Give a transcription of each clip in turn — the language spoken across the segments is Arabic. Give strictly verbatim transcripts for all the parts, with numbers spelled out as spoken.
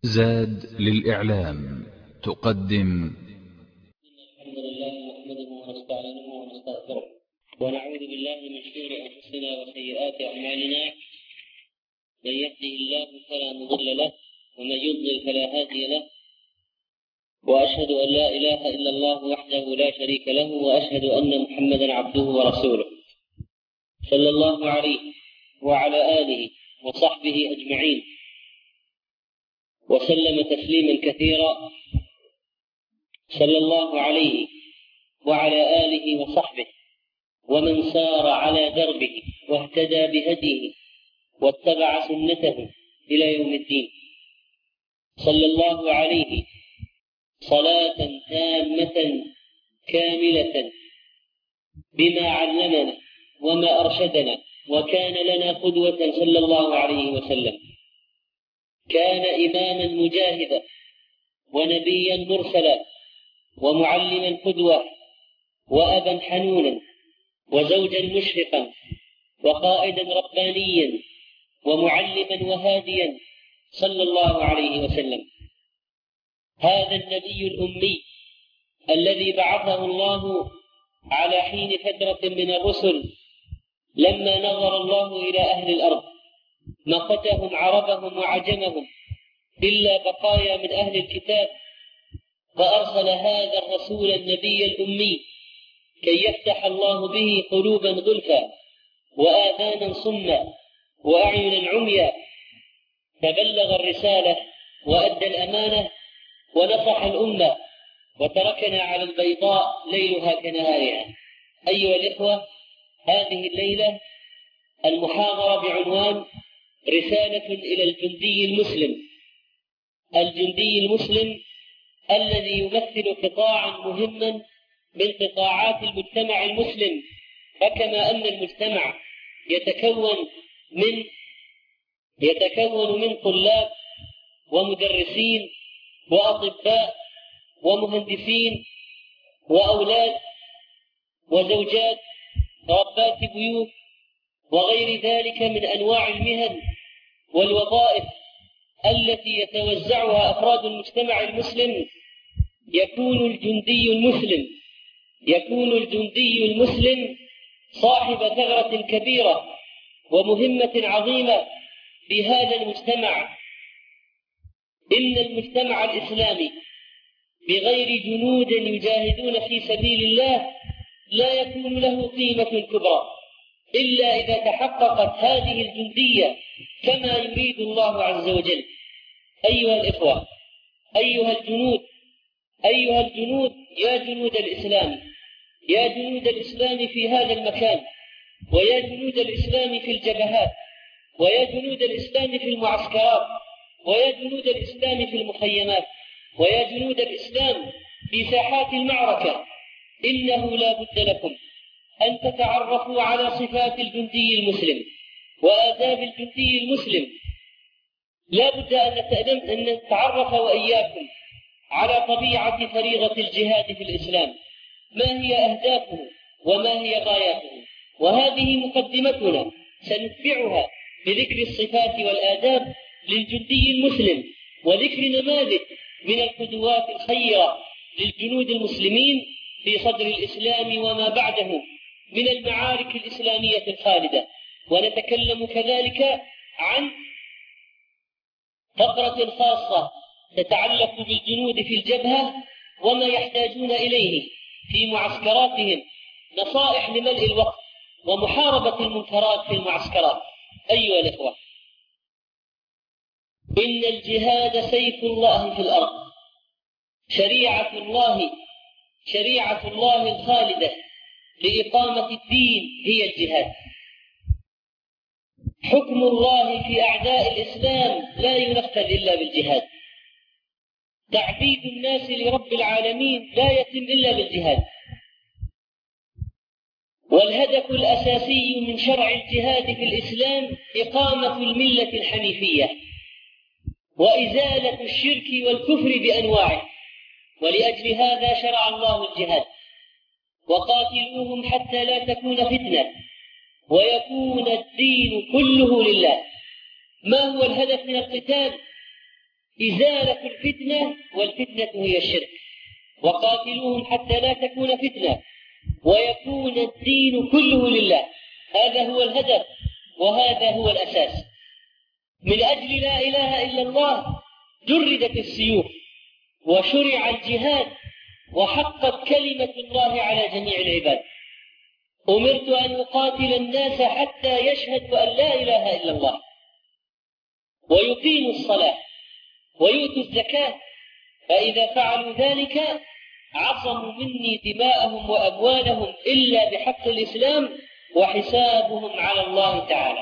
زاد للإعلام تقدم. الحمد لله نحمده ونستعينه ونستغفره ونعوذ بالله من شرور أنفسنا وسيئات أعمالنا. من يهده الله فلا مضل له ومن يضلل فلا هادي له، وأشهد أن لا إله إلا الله وحده لا شريك له، وأشهد أن محمدا عبده ورسوله صلى الله عليه وعلى آله وصحبه أجمعين وسلم تسليما كثيرا. صلى الله عليه وعلى آله وصحبه ومن سار على دربه واهتدى بهديه واتبع سنته إلى يوم الدين. صلى الله عليه صلاة تامة كاملة بما علمنا وما أرشدنا وكان لنا قدوة صلى الله عليه وسلم. كان إماما مجاهدا ونبيا مرسلا ومعلما قدوة وأبا حنونا وزوجا مشفقا وقائدا ربانيا ومعلما وهاديا صلى الله عليه وسلم. هذا النبي الأمي الذي بعثه الله على حين فترة من الرسل لما نظر الله إلى أهل الأرض مقتهم عربهم وعجمهم إلا بقايا من أهل الكتاب، فأرسل هذا الرسول النبي الأمي كي يفتح الله به قلوبا غلفا وآذانا صما وأعينا عميا، فبلغ الرسالة وأدى الأمانة ونصح الأمة وتركنا على البيضاء ليلها كنهارها. أيها الإخوة، هذه الليلة المحاضرة بعنوان رسالة إلى الجندي المسلم. الجندي المسلم الذي يمثل قطاعا مهما من قطاعات المجتمع المسلم، فكما أن المجتمع يتكون من يتكون من طلاب ومدرسين وأطباء ومهندسين وأولاد وزوجات وربات بيوت وغير ذلك من أنواع المهن والوظائف التي يتوزعها أفراد المجتمع المسلم، يكون الجندي المسلم يكون الجندي المسلم صاحب ثغرة كبيرة ومهمة عظيمة بهذا المجتمع. إن المجتمع الإسلامي بغير جنود يجاهدون في سبيل الله لا يكون له قيمة كبرى إلا إذا تحققت هذه الجندية كما يريد الله عز وجل. أيها الإخوة، أيها الجنود أيها الجنود يا جنود الإسلام، يا جنود الإسلام في هذا المكان، ويا جنود الإسلام في الجبهات، ويا جنود الإسلام في المعسكرات، ويا جنود الإسلام في المخيمات، ويا جنود الإسلام في ساحات المعركة، إنه لا بد لكم أن تتعرفوا على صفات الجندي المسلم وآداب الجندي المسلم. لا بد أن نتعرف وإياكم على طبيعة فريضة الجهاد في الإسلام، ما هي أهدافه وما هي غاياته، وهذه مقدمتنا سنتبعها بذكر الصفات والآداب للجندي المسلم وذكر نماذج من القدوات الخيرة للجنود المسلمين في صدر الإسلام وما بعده من المعارك الإسلامية الخالدة. ونتكلم كذلك عن فقرة خاصة تتعلق بالجنود في الجبهة وما يحتاجون إليه في معسكراتهم، نصائح لملء الوقت ومحاربة المنكرات في المعسكرات. أيها الإخوة، إن الجهاد سيف الله في الأرض، شريعة الله شريعة الله الخالدة لإقامة الدين هي الجهاد. حكم الله في أعداء الإسلام لا ينفذ إلا بالجهاد. تعبيد الناس لرب العالمين لا يتم إلا بالجهاد. والهدف الأساسي من شرع الجهاد في الإسلام إقامة الملة الحنيفية وإزالة الشرك والكفر بأنواعه، ولأجل هذا شرع الله الجهاد. وقاتلوهم حتى لا تكون فتنة ويكون الدين كله لله. ما هو الهدف من القتال؟ إزالة الفتنة، والفتنة هي الشرك. وقاتلوهم حتى لا تكون فتنة ويكون الدين كله لله. هذا هو الهدف وهذا هو الأساس. من أجل لا إله إلا الله جردت السيوف وشرع الجهاد وحقت كلمة الله على جميع العباد. أمرت أن أقاتل الناس حتى يشهدوا أن لا إله إلا الله ويقيموا الصلاة ويؤتوا الزكاة، فإذا فعلوا ذلك عصموا مني دماءهم وأموالهم إلا بحق الإسلام وحسابهم على الله تعالى.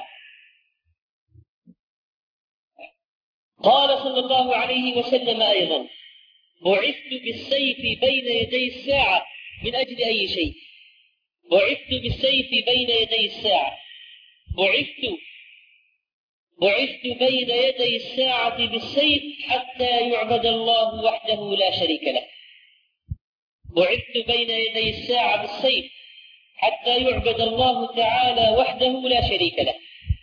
قال صلى الله عليه وسلم أيضا: بعثت بالسيف بين يدي الساعة. من أجل أي شيء؟ بعثت بالسيف بين يدي الساعة. بعثت بعثت بين يدي الساعة بالسيف حتى يعبد الله وحده لا شريك له. بعثت بين يدي الساعة بالسيف حتى يعبد الله تعالى وحده لا شريك له.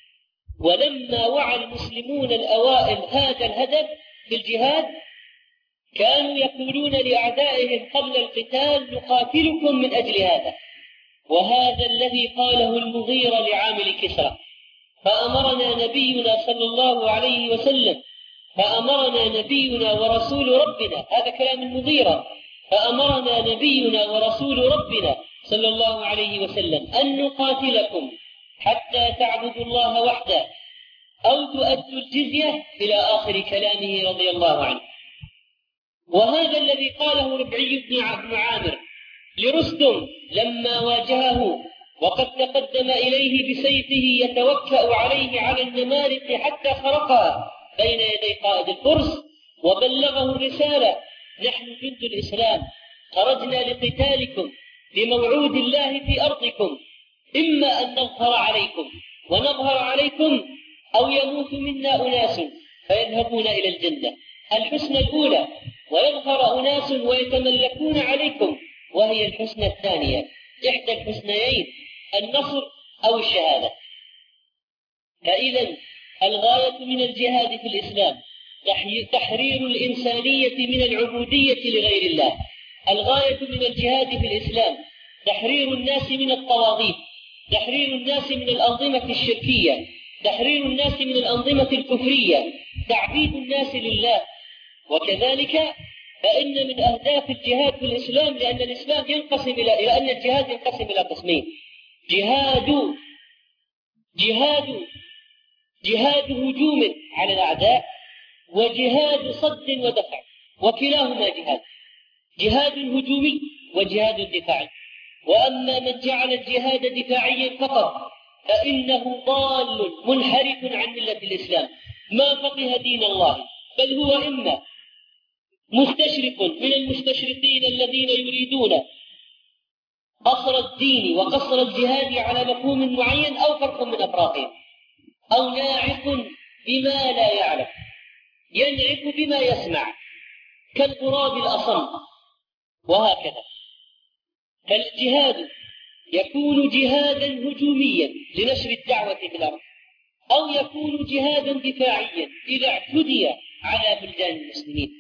ولما وعى المسلمون الأوائل هذا الهدف في الجهاد كانوا يقولون لأعدائهم قبل القتال: نقاتلكم من أجل هذا. وهذا الذي قاله المغيرة لعامل كسرى: فأمرنا نبينا صلى الله عليه وسلم فأمرنا نبينا ورسول ربنا، هذا كلام المغيرة، فأمرنا نبينا ورسول ربنا صلى الله عليه وسلم أن نقاتلكم حتى تعبدوا الله وحده أو تؤدوا الجزية إلى آخر كلامه رضي الله عنه. وهذا الذي قاله ربعي بن عامر لرستم لما واجهه وقد تقدم إليه بسيفه يتوكأ عليه على النمارق حتى خرقها بين يدي قائد الفرس وبلغه الرسالة: نحن جند الإسلام خرجنا لقتالكم بموعود الله في أرضكم، إما أن نظهر عليكم ونظهر عليكم أو يموت منا أناس فيذهبون إلى الجنة، الحسنى الأولى، ويظهر أناس ويتملكون عليكم وهي الحسنى الثانية، إحدى الحسنيين النصر أو الشهادة. فإذا الغاية من الجهاد في الإسلام تحرير الإنسانية من العبودية لغير الله. الغاية من الجهاد في الإسلام تحرير الناس من الطواغيت، تحرير الناس من الأنظمة الشركية، تحرير الناس من الأنظمة الكفرية، تعبيد الناس لله. وكذلك فإن من أهداف الجهاد في الإسلام، لأن الإسلام ينقسم إلى لأن الجهاد ينقسم إلى قسمين: جهاد جهاد جهاد هجوم على الأعداء، وجهاد صد ودفع، وكلاهما جهاد، جهاد هجومي وجهاد دفاعي. وأما من جعل الجهاد دفاعيا فقط فإنه ضال منحرف عن ملة الإسلام، ما فقه دين الله، بل هو إما مستشرق من المستشرقين الذين يريدون قصر الدين وقصر الجهاد على مفهوم معين، أو فرق من أفراقهم، أو ناعق بما لا يعلم، ينعق بما يسمع كالغراب الأصم، وهكذا. فالجهاد يكون جهادا هجوميا لنشر الدعوة في الأرض، أو يكون جهادا دفاعيا إذا اعتدي على بلدان المسلمين.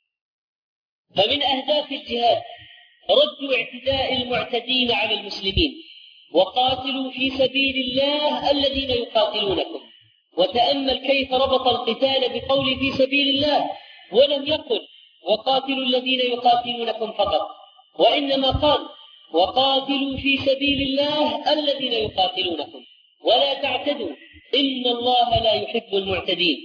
فمن أهداف الجهاد رد اعتداء المعتدين على المسلمين، وقاتلوا في سبيل الله الذين يقاتلونكم. وتأمل كيف ربط القتال بقول في سبيل الله، ولم يقل وقاتلوا الذين يقاتلونكم فقط، وإنما قال وقاتلوا في سبيل الله الذين يقاتلونكم ولا تعتدوا إن الله لا يحب المعتدين.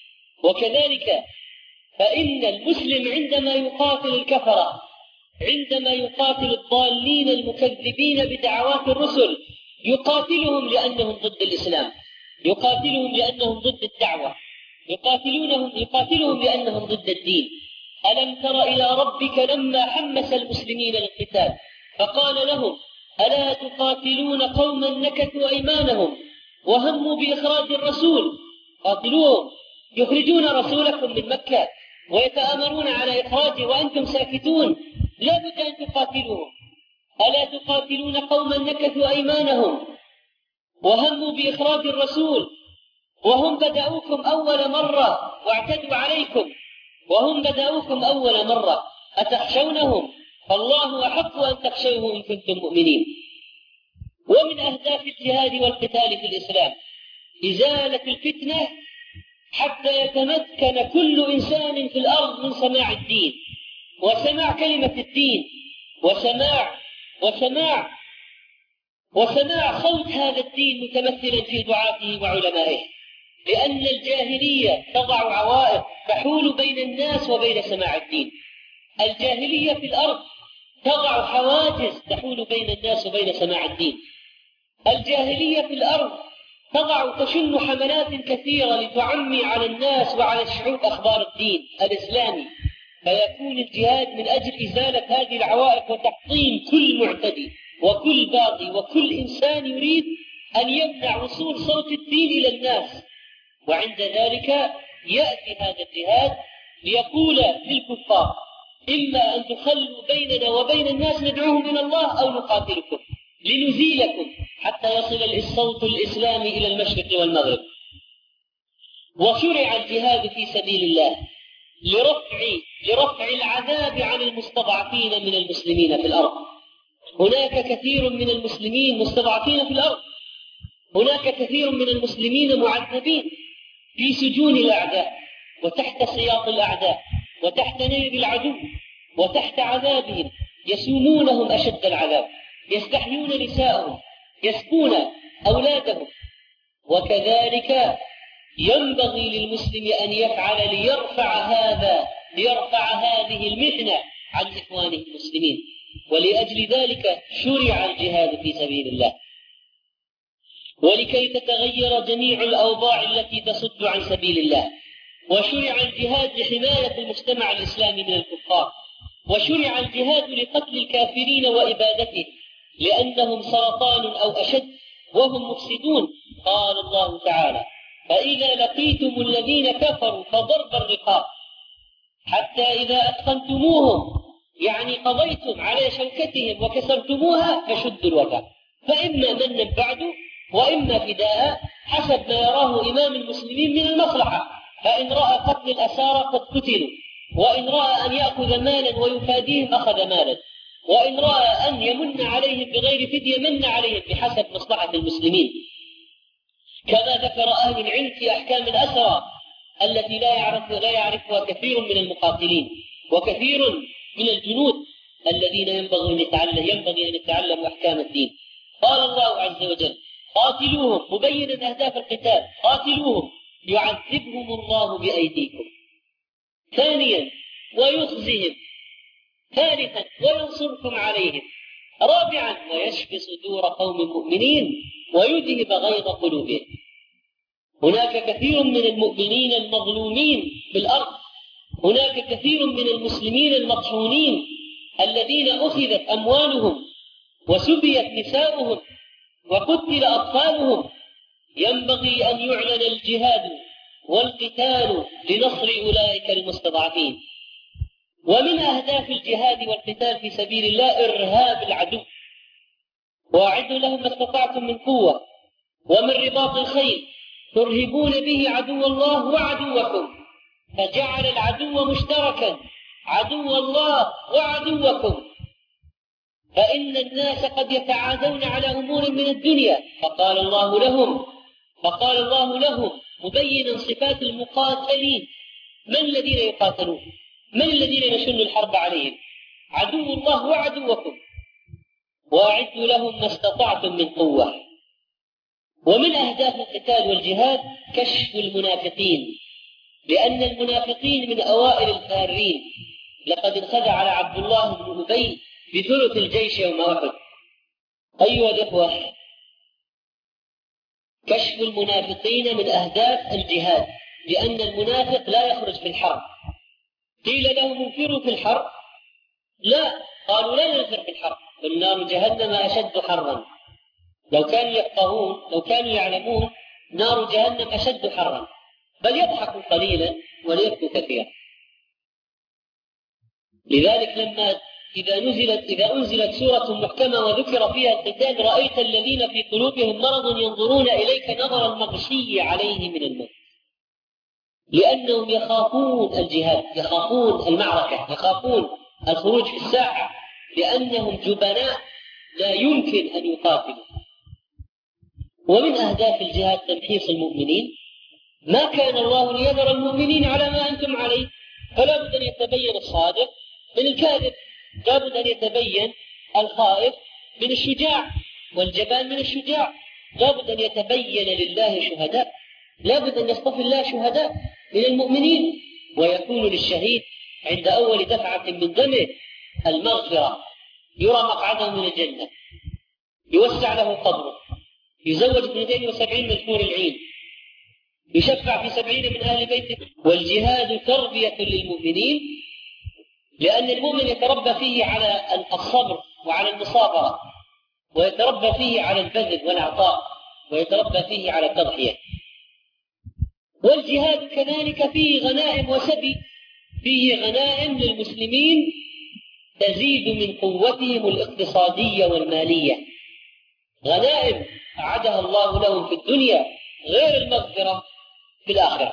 وكذلك فإن المسلم عندما يقاتل الكفرة، عندما يقاتل الضالين المكذبين بدعوات الرسل، يقاتلهم لأنهم ضد الإسلام، يقاتلهم لأنهم ضد الدعوة، يقاتلونهم يقاتلهم لأنهم ضد الدين. ألم تر إلى ربك لما حمس المسلمين للقتال فقال لهم: ألا تقاتلون قوما نكثوا أيمانهم وهموا بإخراج الرسول؟ قاتلوهم، يخرجون رسولكم من مكة ويتآمرون على إخراجه وأنتم ساكتون، لا بد أن تقاتلوهم. ألا تقاتلون قوما نكثوا أيمانهم وهموا بإخراج الرسول وهم بدأوكم أول مرة واعتدوا عليكم، وهم بدأوكم أول مرة أتخشونهم؟ فالله أحق أن تخشوه إن كنتم مؤمنين. ومن أهداف الجهاد والقتال في الإسلام إزالة الفتنة حتى يتمكن كل إنسان في الأرض من سماع الدين وسماع كلمة الدين وسماع وسماع وسماع صوت هذا الدين متمثلا في دعاته وعلمائه، لأن الجاهلية تضع عوائق تحول بين الناس وبين سماع الدين. الجاهلية في الأرض تضع حواجز تحول بين الناس وبين سماع الدين. الجاهلية في الأرض تضع تشن حملات كثيرة لتعمي على الناس وعلى الشعوب أخبار الدين الإسلامي، فيكون الجهاد من أجل إزالة هذه العوائق وتحطيم كل معتدي وكل باغي وكل إنسان يريد أن يمنع وصول صوت الدين إلى الناس. وعند ذلك يأتي هذا الجهاد ليقول للكفار إما أن تخلوا بيننا وبين الناس ندعوهم إلى الله أو نقاتلكم لنزيلكم حتى يصل الصوت الإسلامي إلى المشرق والمغرب. وشرع الجهاد في سبيل الله لرفع لرفع العذاب عن المستضعفين من المسلمين في الأرض. هناك كثير من المسلمين مستضعفين في الأرض، هناك كثير من المسلمين معذبين في سجون الأعداء وتحت سياط الأعداء وتحت نير العدو وتحت عذابهم، يسومونهم أشد العذاب، يستحيون نساءهم، يسقون أولادهم. وكذلك ينبغي للمسلم أن يفعل ليرفع هذا ليرفع هذه المحنة عن إخوانه المسلمين. ولأجل ذلك شرع الجهاد في سبيل الله، ولكي تتغير جميع الأوضاع التي تصد عن سبيل الله. وشرع الجهاد لحماية المجتمع الإسلامي من الكفار، وشرع الجهاد لقتل الكافرين وإبادتهم لأنهم سرطان أو أشد وهم مفسدون. قال الله تعالى: فإذا لقيتم الذين كفروا فضرب الرقاب حتى إذا أثخنتموهم، يعني قضيتم على شوكتهم وكسرتموها، فشدوا الوثاق، فإما منا بعد وإما فداء حسب ما يراه إمام المسلمين من المصلحة. فإن رأى قتل الأسارى قد قتلوا، وإن رأى أن يأخذ مالا ويفاديهم أخذ مالا، وإن رأى أن يمن عليهم بغير فدية من عليهم بحسب مصلحة المسلمين. كما ذكر أهل العلم في أحكام الأسرى التي لا يعرف لا يعرفها كثير من المقاتلين وكثير من الجنود الذين ينبغي أن يتعلم ينبغي أن يتعلموا أحكام الدين. قال الله عز وجل: قاتلوهم، مبينا أهداف القتال، قاتلوهم يعذبهم الله بأيديكم. ثانيا: ويخزهم. ثالثا: وينصركم عليهم. رابعا: ويشفي صدور قوم مؤمنين ويذهب غيظ قلوبهم. هناك كثير من المؤمنين المظلومين في الأرض، هناك كثير من المسلمين المطحونين الذين أخذت أموالهم وسبيت نساؤهم وقتل أطفالهم. ينبغي أن يعلن الجهاد والقتال لنصر أولئك المستضعفين. ومن أهداف الجهاد والقتال في سبيل الله إرهاب العدو. وأعدوا لهم ما استطعتم من قوة ومن رباط الخيل ترهبون به عدو الله وعدوكم، فجعل العدو مشتركا، عدو الله وعدوكم. فإن الناس قد يتعادون على أمور من الدنيا، فقال الله لهم فقال الله لهم مبينا صفات المقاتلين: من الذين يقاتلون؟ من الذين يشن الحرب عليهم؟ عدو الله وعدوكم. وأعدوا لهم ما استطعتم من قوة. ومن أهداف القتال والجهاد كشف المنافقين، لأن المنافقين من أوائل الفارين. لقد انخدع على عبد الله بن أبي بثلث الجيش يوم أحد. أيها الإخوة، كشف المنافقين من أهداف الجهاد، لأن المنافق لا يخرج في الحرب. قيل لهم انفروا في الحرب، لا، قالوا لا ننفر في الحرب، فالنار جهنم أشد حرا. لو كانوا يفقهون، لو كانوا يعلمون، نار جهنم أشد حرا، بل يضحكوا قليلا وليبكوا كثيرا. لذلك لما إذا نزلت إذا أنزلت سورة محكمة وذكر فيها القتال رأيت الذين في قلوبهم مرض ينظرون إليك نظر المغشي عليه من الموت. لأنهم يخافون الجهاد، يخافون المعركة، يخافون الخروج في الساحة، لأنهم جبناء لا يمكن أن يقاتلوا. ومن أهداف الجهاد تمحيص المؤمنين. ما كان الله ليذر المؤمنين على ما أنتم عليه، فلا بد أن يتبين الصادق من الكاذب، لا بد أن يتبين الخائف من الشجاع والجبان من الشجاع، لا بد أن يتبين لله شهداء، لا بد أن يصطفي الله شهداء من المؤمنين، ويكون للشهيد عند أول دفعة من دمه المغفرة، يرى مقعده من الجنة، يوسع له قبره، يزوج اثنتين وسبعين من حور العين، يشفع في سبعين من أهل بيته. والجهاد تربية للمؤمنين، لأن المؤمن يتربى فيه على الصبر وعلى المصابرة، ويتربى فيه على البذل والعطاء، ويتربى فيه على التضحية. والجهاد كذلك فيه غنائم وسبي، فيه غنائم للمسلمين تزيد من قوتهم الاقتصادية والمالية، غنائم أعدها الله لهم في الدنيا غير المغفرة في الآخرة.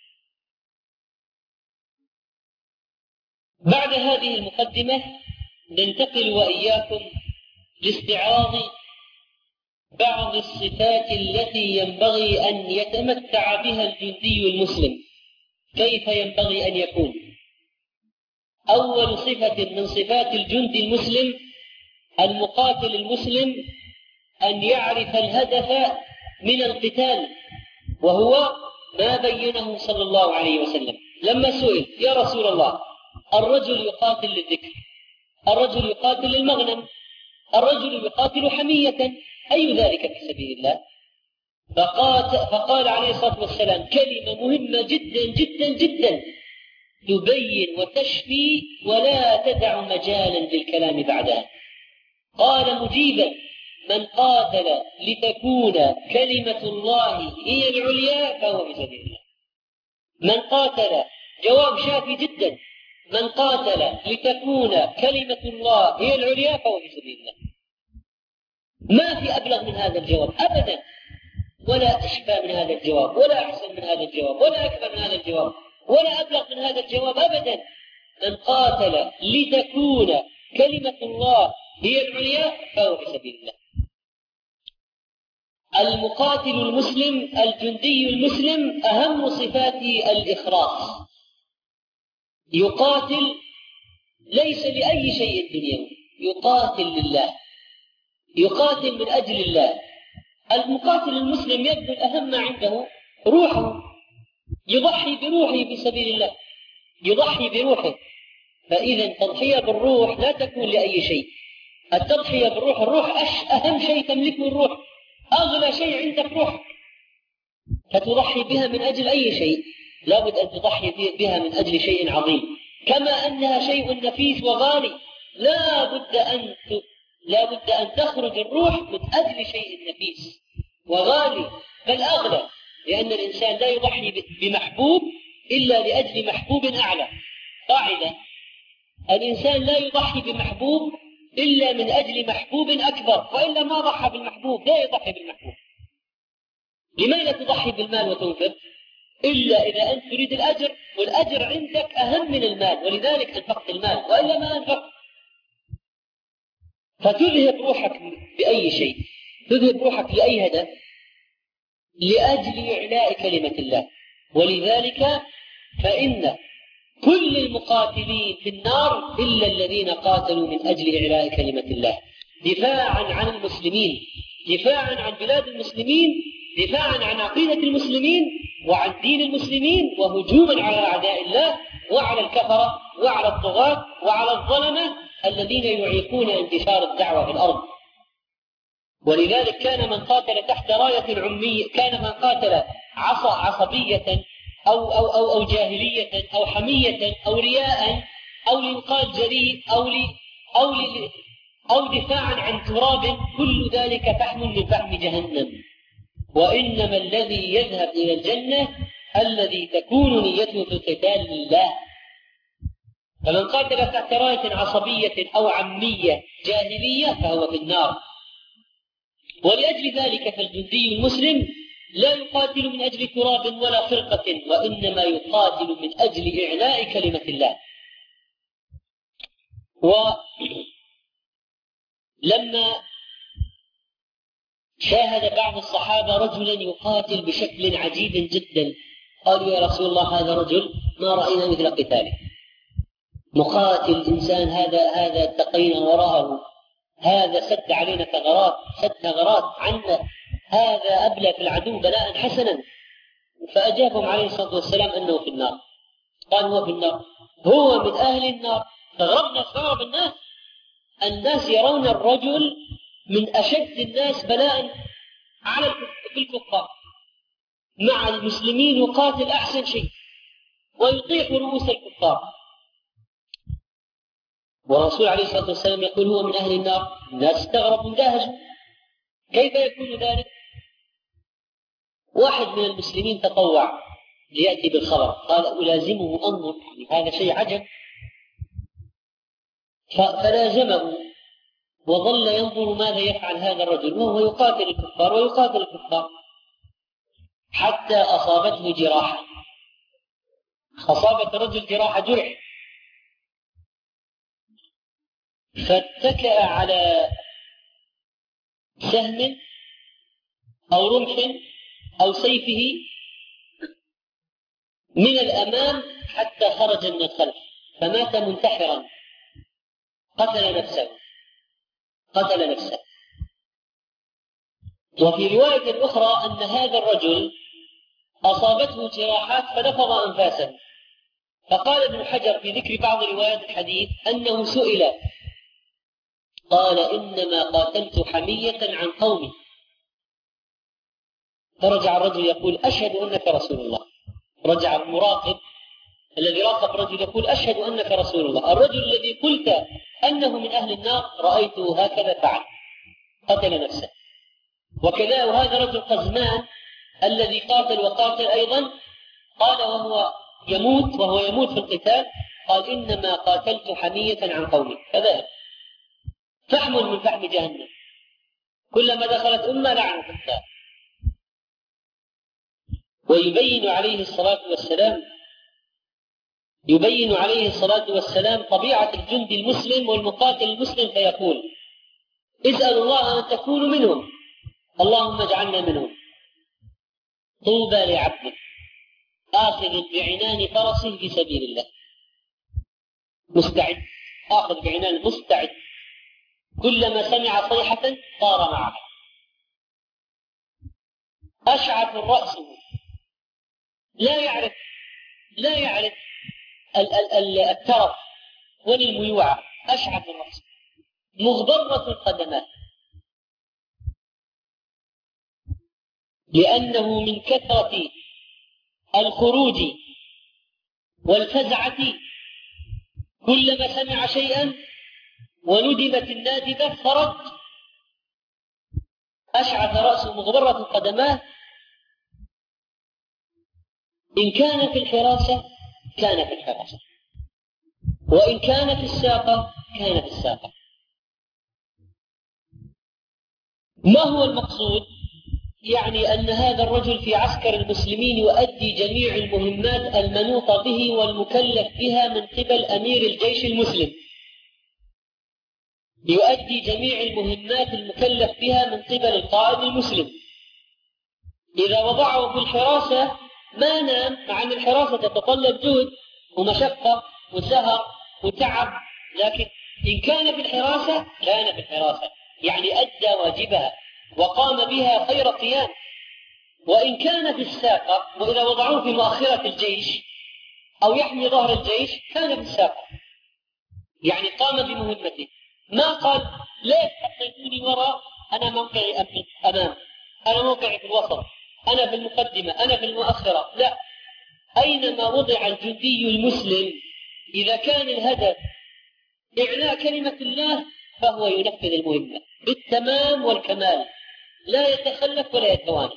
بعد هذه المقدمة ننتقل وإياكم لاستعراض بعض الصفات التي ينبغي أن يتمتع بها الجندي المسلم، كيف ينبغي أن يكون. أول صفة من صفات الجندي المسلم المقاتل المسلم أن يعرف الهدف من القتال، وهو ما بينه صلى الله عليه وسلم لما سئل: يا رسول الله، الرجل يقاتل للذكر، الرجل يقاتل للمغنم، الرجل يقاتل حمية، أي ذلك في سبيل الله؟ فقال عليه الصلاة والسلام كلمة مهمة جدا جدا جدا تبين وتشفي ولا تدع مجالا للكلام بعدها. قال مجيبا: من قاتل لتكون كلمة الله هي العليا فهو في سبيل الله. من قاتل، جواب شافي جدا، من قاتل لتكون كلمة الله هي العليا فهو في سبيل الله. ما في أبلغ من هذا الجواب أبدا، ولا أشبه من هذا الجواب، ولا أحسن من هذا الجواب، ولا أكبر من هذا الجواب، ولا أبلغ من هذا الجواب أبدا. من قاتل لتكون كلمة الله هي العليا فهو في سبيل الله. المقاتل المسلم الجندي المسلم أهم صفاته الإخلاص، يقاتل ليس لأي شيء دنيوي، يقاتل لله، يقاتل من أجل الله. المقاتل المسلم يبذل أهم ما عنده روحه، يضحي بروحه في سبيل الله، يضحي بروحه. فإذا التضحية بالروح لا تكون لأي شيء، التضحية بالروح، الروح أهم شيء تملكه الروح، أغلى شيء عندك روح، فتضحي بها من أجل أي شيء. لابد أن تضحي بها من أجل شيء عظيم، كما أنها شيء نفيس وغالي، لابد أن ت... لابد أن تخرج الروح من أجل شيء نفيس وغالي بل أغلى، لأن الإنسان لا يضحي بمحبوب إلا لأجل محبوب أعلى. قاعدة: الإنسان لا يضحي بمحبوب إلا من أجل محبوب أكبر، وإلا ما ضحى بالمحبوب، لا يضحي بالمحبوب. لماذا تضحي بالمال وتنفق؟ إلا إذا أنت تريد الأجر، والأجر عندك أهم من المال، ولذلك أنفقت المال، وإلا ما أنفقت. فتذهب روحك بأي شيء، تذهب روحك لأي هدف، لأجل إعلاء كلمة الله. ولذلك فإن كل المقاتلين في النار إلا الذين قاتلوا من أجل إعلاء كلمة الله، دفاعا عن المسلمين، دفاعا عن بلاد المسلمين، دفاعا عن عقيدة المسلمين وعن دين المسلمين، وهجوما على أعداء الله وعلى الكفرة وعلى الطغاة وعلى الظلمة الذين يعيقون انتشار الدعوة في الأرض. ولذلك كان من قاتل تحت راية العمية، كان من قاتل عصا عصبية أو, أو, أو, أو جاهلية أو حمية أو رياء أو لإنقاذ جريء أو, ل أو, ل أو دفاعا عن تراب، كل ذلك فحم من فحم جهنم. وإنما الذي يذهب إلى الجنة الذي تكون نيته في القتال لله. فمن قاتل تحت راية عصبية أو عمية جاهلية فهو في النار. ولأجل ذلك فالجندي المسلم لا يقاتل من أجل تراب ولا فرقة، وإنما يقاتل من أجل إعلاء كلمة الله. ولما شاهد بعض الصحابة رجلا يقاتل بشكل عجيب جدا، قالوا يا رسول الله هذا رجل ما رأينا مثل قتاله، مقاتل إنسان هذا هذا اتقينا وراءه، هذا سد علينا ثغرات سد ثغرات عنا، هذا أبلى في العدو بلاء حسنا. فأجابهم عليه الصلاة والسلام أنه في النار. قال هو في النار، هو من أهل النار. فغربنا استغرب الناس، الناس يرون الرجل من أشد الناس بلاء على الكفار، مع المسلمين يقاتل أحسن شيء ويطيح رؤوس الكفار، والرسول عليه الصلاة والسلام يقول هو من أهل النار. الناس استغربوا اندهشوا، كيف يكون ذلك؟ واحد من المسلمين تطوع ليأتي بالخبر، قال ألازمه أنظر، هذا شيء عجب. فلازمه وظل ينظر ماذا يفعل هذا الرجل وهو يقاتل الكفار ويقاتل الكفار، حتى أصابته جراحة، أصابت الرجل جراحة جرح، فاتكأ على سهم أو رمح أو سيفه من الأمام حتى خرج من الخلف، فمات منتحرا، قتل نفسه قتل نفسه. وفي رواية أخرى أن هذا الرجل أصابته جراحات فنفض أنفاسا، فقال ابن حجر في ذكر بعض روايات الحديث أنه سئل قال إنما قاتلت حمية عن قومي، فرجع الرجل يقول أشهد أنك رسول الله. رجع المراقب الذي راقب الرجل يقول أشهد أنك رسول الله، الرجل الذي قلت أنه من أهل النار رأيته هكذا فعل، قتل نفسه. وكذا وهذا رجل قزمان الذي قاتل وقاتل أيضا، قال وهو يموت وهو يموت في القتال قال إنما قاتلت حمية عن قومي. كذلك فحم من فحم جهنم، كلما دخلت أمة لعنت الثاني. ويبين عليه الصلاة والسلام يبين عليه الصلاة والسلام طبيعة الجندي المسلم والمقاتل المسلم، فيقول اسأل الله أن تكونوا منهم، اللهم اجعلنا منهم. طوبى لعبد آخذ بعنان فرسه في سبيل الله، مستعد، آخذ بعنان مستعد، كلما سمع صيحة طار معها، أشعث الرأس لا يعرف لا يعرف الترف ولا الميوعة، أشعث الرأس مغبرة القدمات، لأنه من كثرة الخروج والفزعة كلما سمع شيئا وندبت النادبة خرج، أشعث رأسه مغبرة القدمات. إن كان في الحراسة كان في الحراسة، وإن كان في الساقة كان في الساقة. ما هو المقصود؟ يعني أن هذا الرجل في عسكر المسلمين يؤدي جميع المهمات المنوطة به والمكلف بها من قبل أمير الجيش المسلم، يؤدي جميع المهمات المكلف بها من قبل القائد المسلم. إذا وضعه في الحراسة ما نام، مع أن الحراسة تتطلب جهد ومشقة وسهر وتعب، لكن إن كان في الحراسة كان في الحراسة، يعني أدى واجبها وقام بها خير قيام. وإن كان في الساقة، وإذا وضعوه في مؤخرة الجيش أو يحمي ظهر الجيش كان في الساقة، يعني قام بمهمته. ما قال ليش حطيتوني وراء، أنا موقعي أمام، أنا موقعي في الوسط، أنا في المقدمة، أنا في المؤخرة، لا، أينما وضع الجندي المسلم إذا كان الهدف إعلاء كلمة الله فهو ينفذ المهمة بالتمام والكمال، لا يتخلف ولا يتوانى.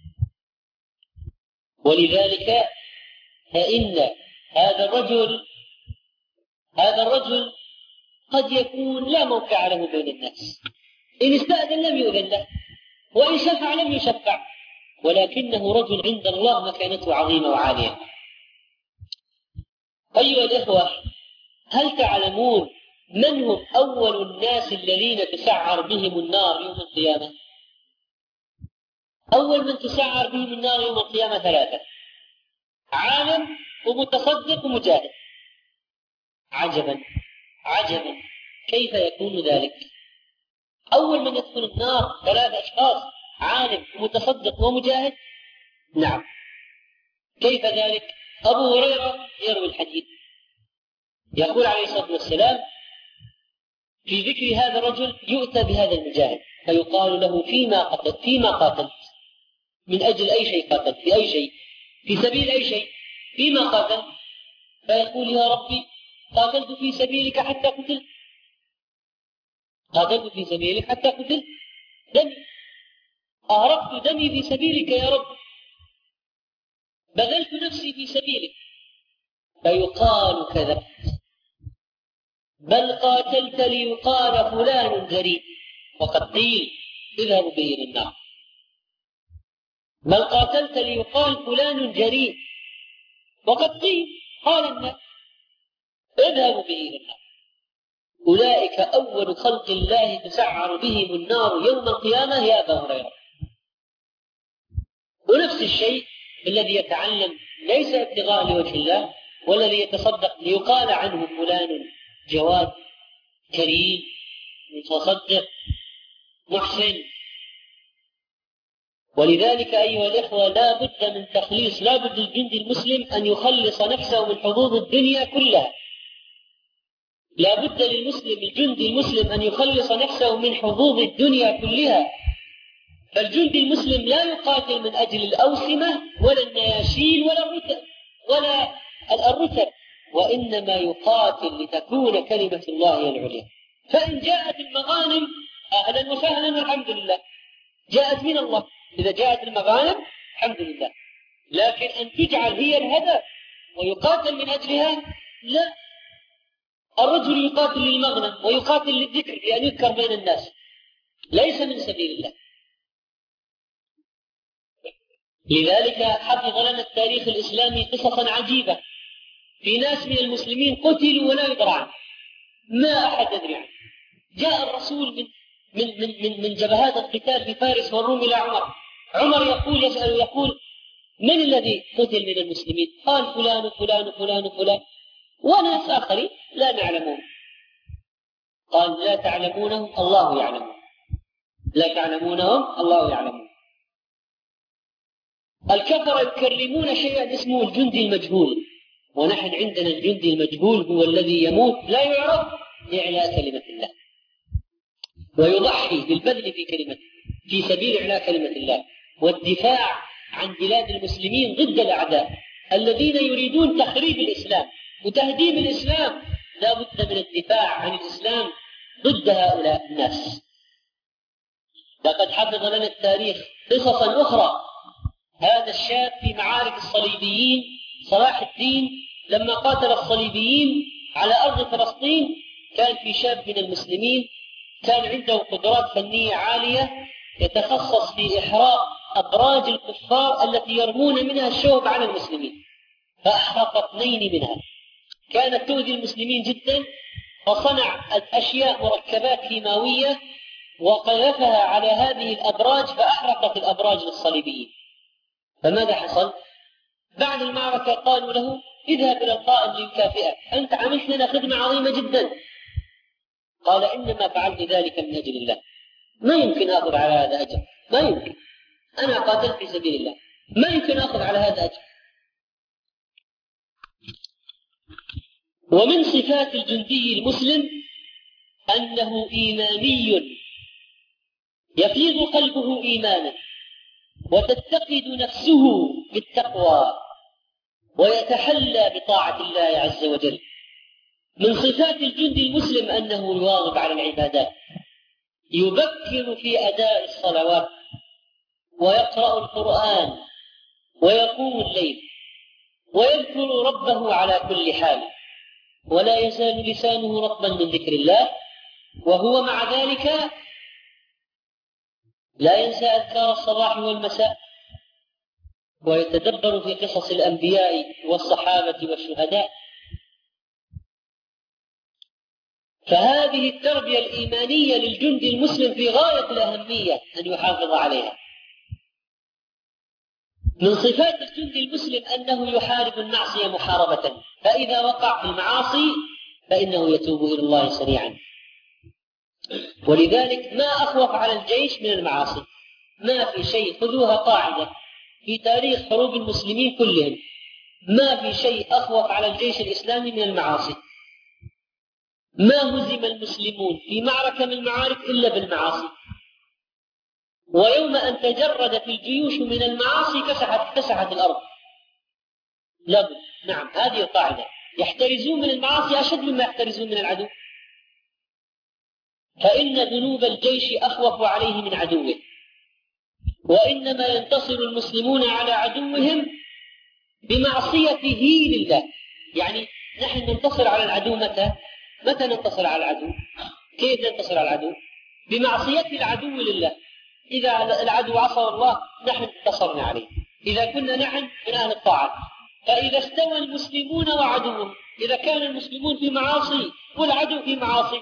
ولذلك فإن هذا الرجل هذا الرجل قد يكون لا موقع له بين الناس، إن استأذن لم يؤذن له، وإن شفع لم يشفع، ولكنه رجل عند الله مكانته عظيمة وعالية. أيها الإخوة، هل تعلمون من هم أول الناس الذين تسعر بهم النار يوم القيامة؟ أول من تسعر بهم النار يوم القيامة ثلاثة: عالم ومتصدق ومجاهد. عجبا عجبا، كيف يكون ذلك؟ أول من يدخل النار ثلاثة أشخاص: عالم ومتصدق ومجاهد. نعم، كيف ذلك؟ أبو هريرة يروي الحديث، يقول عليه الصلاة والسلام في ذكر هذا الرجل: يؤتى بهذا المجاهد فيقال له: فيما قتلت؟ فيما قاتلت؟ من أجل أي شيء قاتلت؟ في أي شيء؟ في سبيل أي شيء؟ فيما قاتلت؟ فيقول: يا ربي، قاتلت في سبيلك حتى قتلت. قاتلت في سبيلك حتى قتلت، دمي، أهرقت دمي في سبيلك يا رب، بذلت نفسي في سبيلك. فيقال: كذبت، بل قاتلت ليقال فلان جريء، وقد قيل: اذهبوا به إلى النار. بل قاتلت ليقال فلان جريء، وقد قيل، قال الناس: اذهبوا به إلى النار. أولئك أول خلق الله تسعر بهم النار يوم القيامة يا أبا هريرة. ونفس الشيء الذي يتعلم ليس ابتغاء لوجه الله، والذي يتصدق ليقال عنه فلان جواد كريم متصدق محسن. ولذلك أيها الإخوة، لا بد من تخليص، لا بد الجندي المسلم أن يخلص نفسه من حظوظ الدنيا كلها. لا بد للمسلم الجندي المسلم أن يخلص نفسه من حظوظ الدنيا كلها. فالجندي المسلم لا يقاتل من أجل الأوسمة ولا النياشين ولا الرتب ولا الرتب، وإنما يقاتل لتكون كلمة الله هي العليا. فإن جاءت المغانم أهلا وسهلا والحمد لله، جاءت من الله. إذا جاءت المغانم الحمد لله، لكن أن تجعل هي الهدف ويقاتل من أجلها، لا. الرجل يقاتل للمغنم ويقاتل للذكر، لأن يذكر بين الناس، ليس من سبيل الله. لذلك حفظ لنا التاريخ الإسلامي قصصا عجيبة في ناس من المسلمين قتلوا ولا يدرى عنه، ما أحد يدري عنه. جاء الرسول من من من من, من جبهات القتال في فارس والروم إلى عمر. عمر يقول يسأل يقول: من الذي قتل من المسلمين؟ قال: فلان فلان فلان فلان، وناس آخرين لا نعلمون. قال: لا تعلمونهم، الله يعلمون. لا تعلمونهم، الله يعلمون. الكفر يكرمون شيئا اسمه الجندي المجهول، ونحن عندنا الجندي المجهول هو الذي يموت لا يعرف لإعلاء كلمة الله، ويضحي بالبذل في كلمة في سبيل إعلاء كلمة الله والدفاع عن بلاد المسلمين ضد الأعداء الذين يريدون تخريب الإسلام وتهديم الإسلام. لا بد من الدفاع عن الإسلام ضد هؤلاء الناس. لقد حفظ لنا التاريخ قصصا أخرى. هذا الشاب في معارك الصليبيين صلاح الدين لما قاتل الصليبيين على أرض فلسطين، كان في شاب من المسلمين كان عنده قدرات فنية عالية، يتخصص في إحراق أبراج الكفار التي يرمون منها الشوب على المسلمين، فأحرق اثنين منها كانت تؤذي المسلمين جدا، فصنع أشياء مركبات كيماوية وقذفها على هذه الأبراج فأحرقت الأبراج للصليبيين. فماذا حصل؟ بعد المعركة قالوا له: اذهب إلى القائد ليكافئك، أنت عملت لنا خدمة عظيمة جدا. قال: إنما فعلت ذلك من أجل الله، ما يمكن أخذ على هذا أجر، ما يمكن، أنا قاتلت في سبيل الله، ما يمكن أخذ على هذا أجر. ومن صفات الجندي المسلم أنه إيماني، يفيض قلبه إيمانا، وتتقد نفسه بالتقوى، ويتحلى بطاعة الله عز وجل. من صفات الجندي المسلم أنه يواظب على العبادات، يبكر في أداء الصلوات، ويقرأ القرآن، ويقوم الليل، ويذكر ربه على كل حال، ولا يزال لسانه رطبا من ذكر الله، وهو مع ذلك لا ينسى أذكار الصباح والمساء، ويتدبر في قصص الأنبياء والصحابة والشهداء. فهذه التربية الإيمانية للجندي المسلم في غاية الأهمية أن يحافظ عليها. من صفات الجندي المسلم أنه يحارب المعصية محاربة، فإذا وقع في المعاصي فإنه يتوب إلى الله سريعا. ولذلك ما أخوف على الجيش من المعاصي، ما في شيء، خذوها قاعدة في تاريخ حروب المسلمين كلهم، ما في شيء أخوف على الجيش الإسلامي من المعاصي. ما هزم المسلمون في معركة من المعارك إلا بالمعاصي، ويوم أن تجردت الجيوش من المعاصي كسحت, كسحت الأرض. لابد، نعم، هذه القاعدة، يحترزون من المعاصي أشد مما يحترزون من العدو، فإن ذنوب الجيش أخوف عليه من عدوه. وإنما ينتصر المسلمون على عدوهم بمعصيته لله. يعني نحن ننتصر على العدو متى؟ متى ننتصر على العدو؟ كيف ننتصر على العدو؟ بمعصية العدو لله. إذا العدو عصى الله نحن انتصرنا عليه، إذا كنا نحن من أهل الطاعة. فإذا استوى المسلمون وعدوهم، إذا كان المسلمون في معاصي والعدو في معاصي،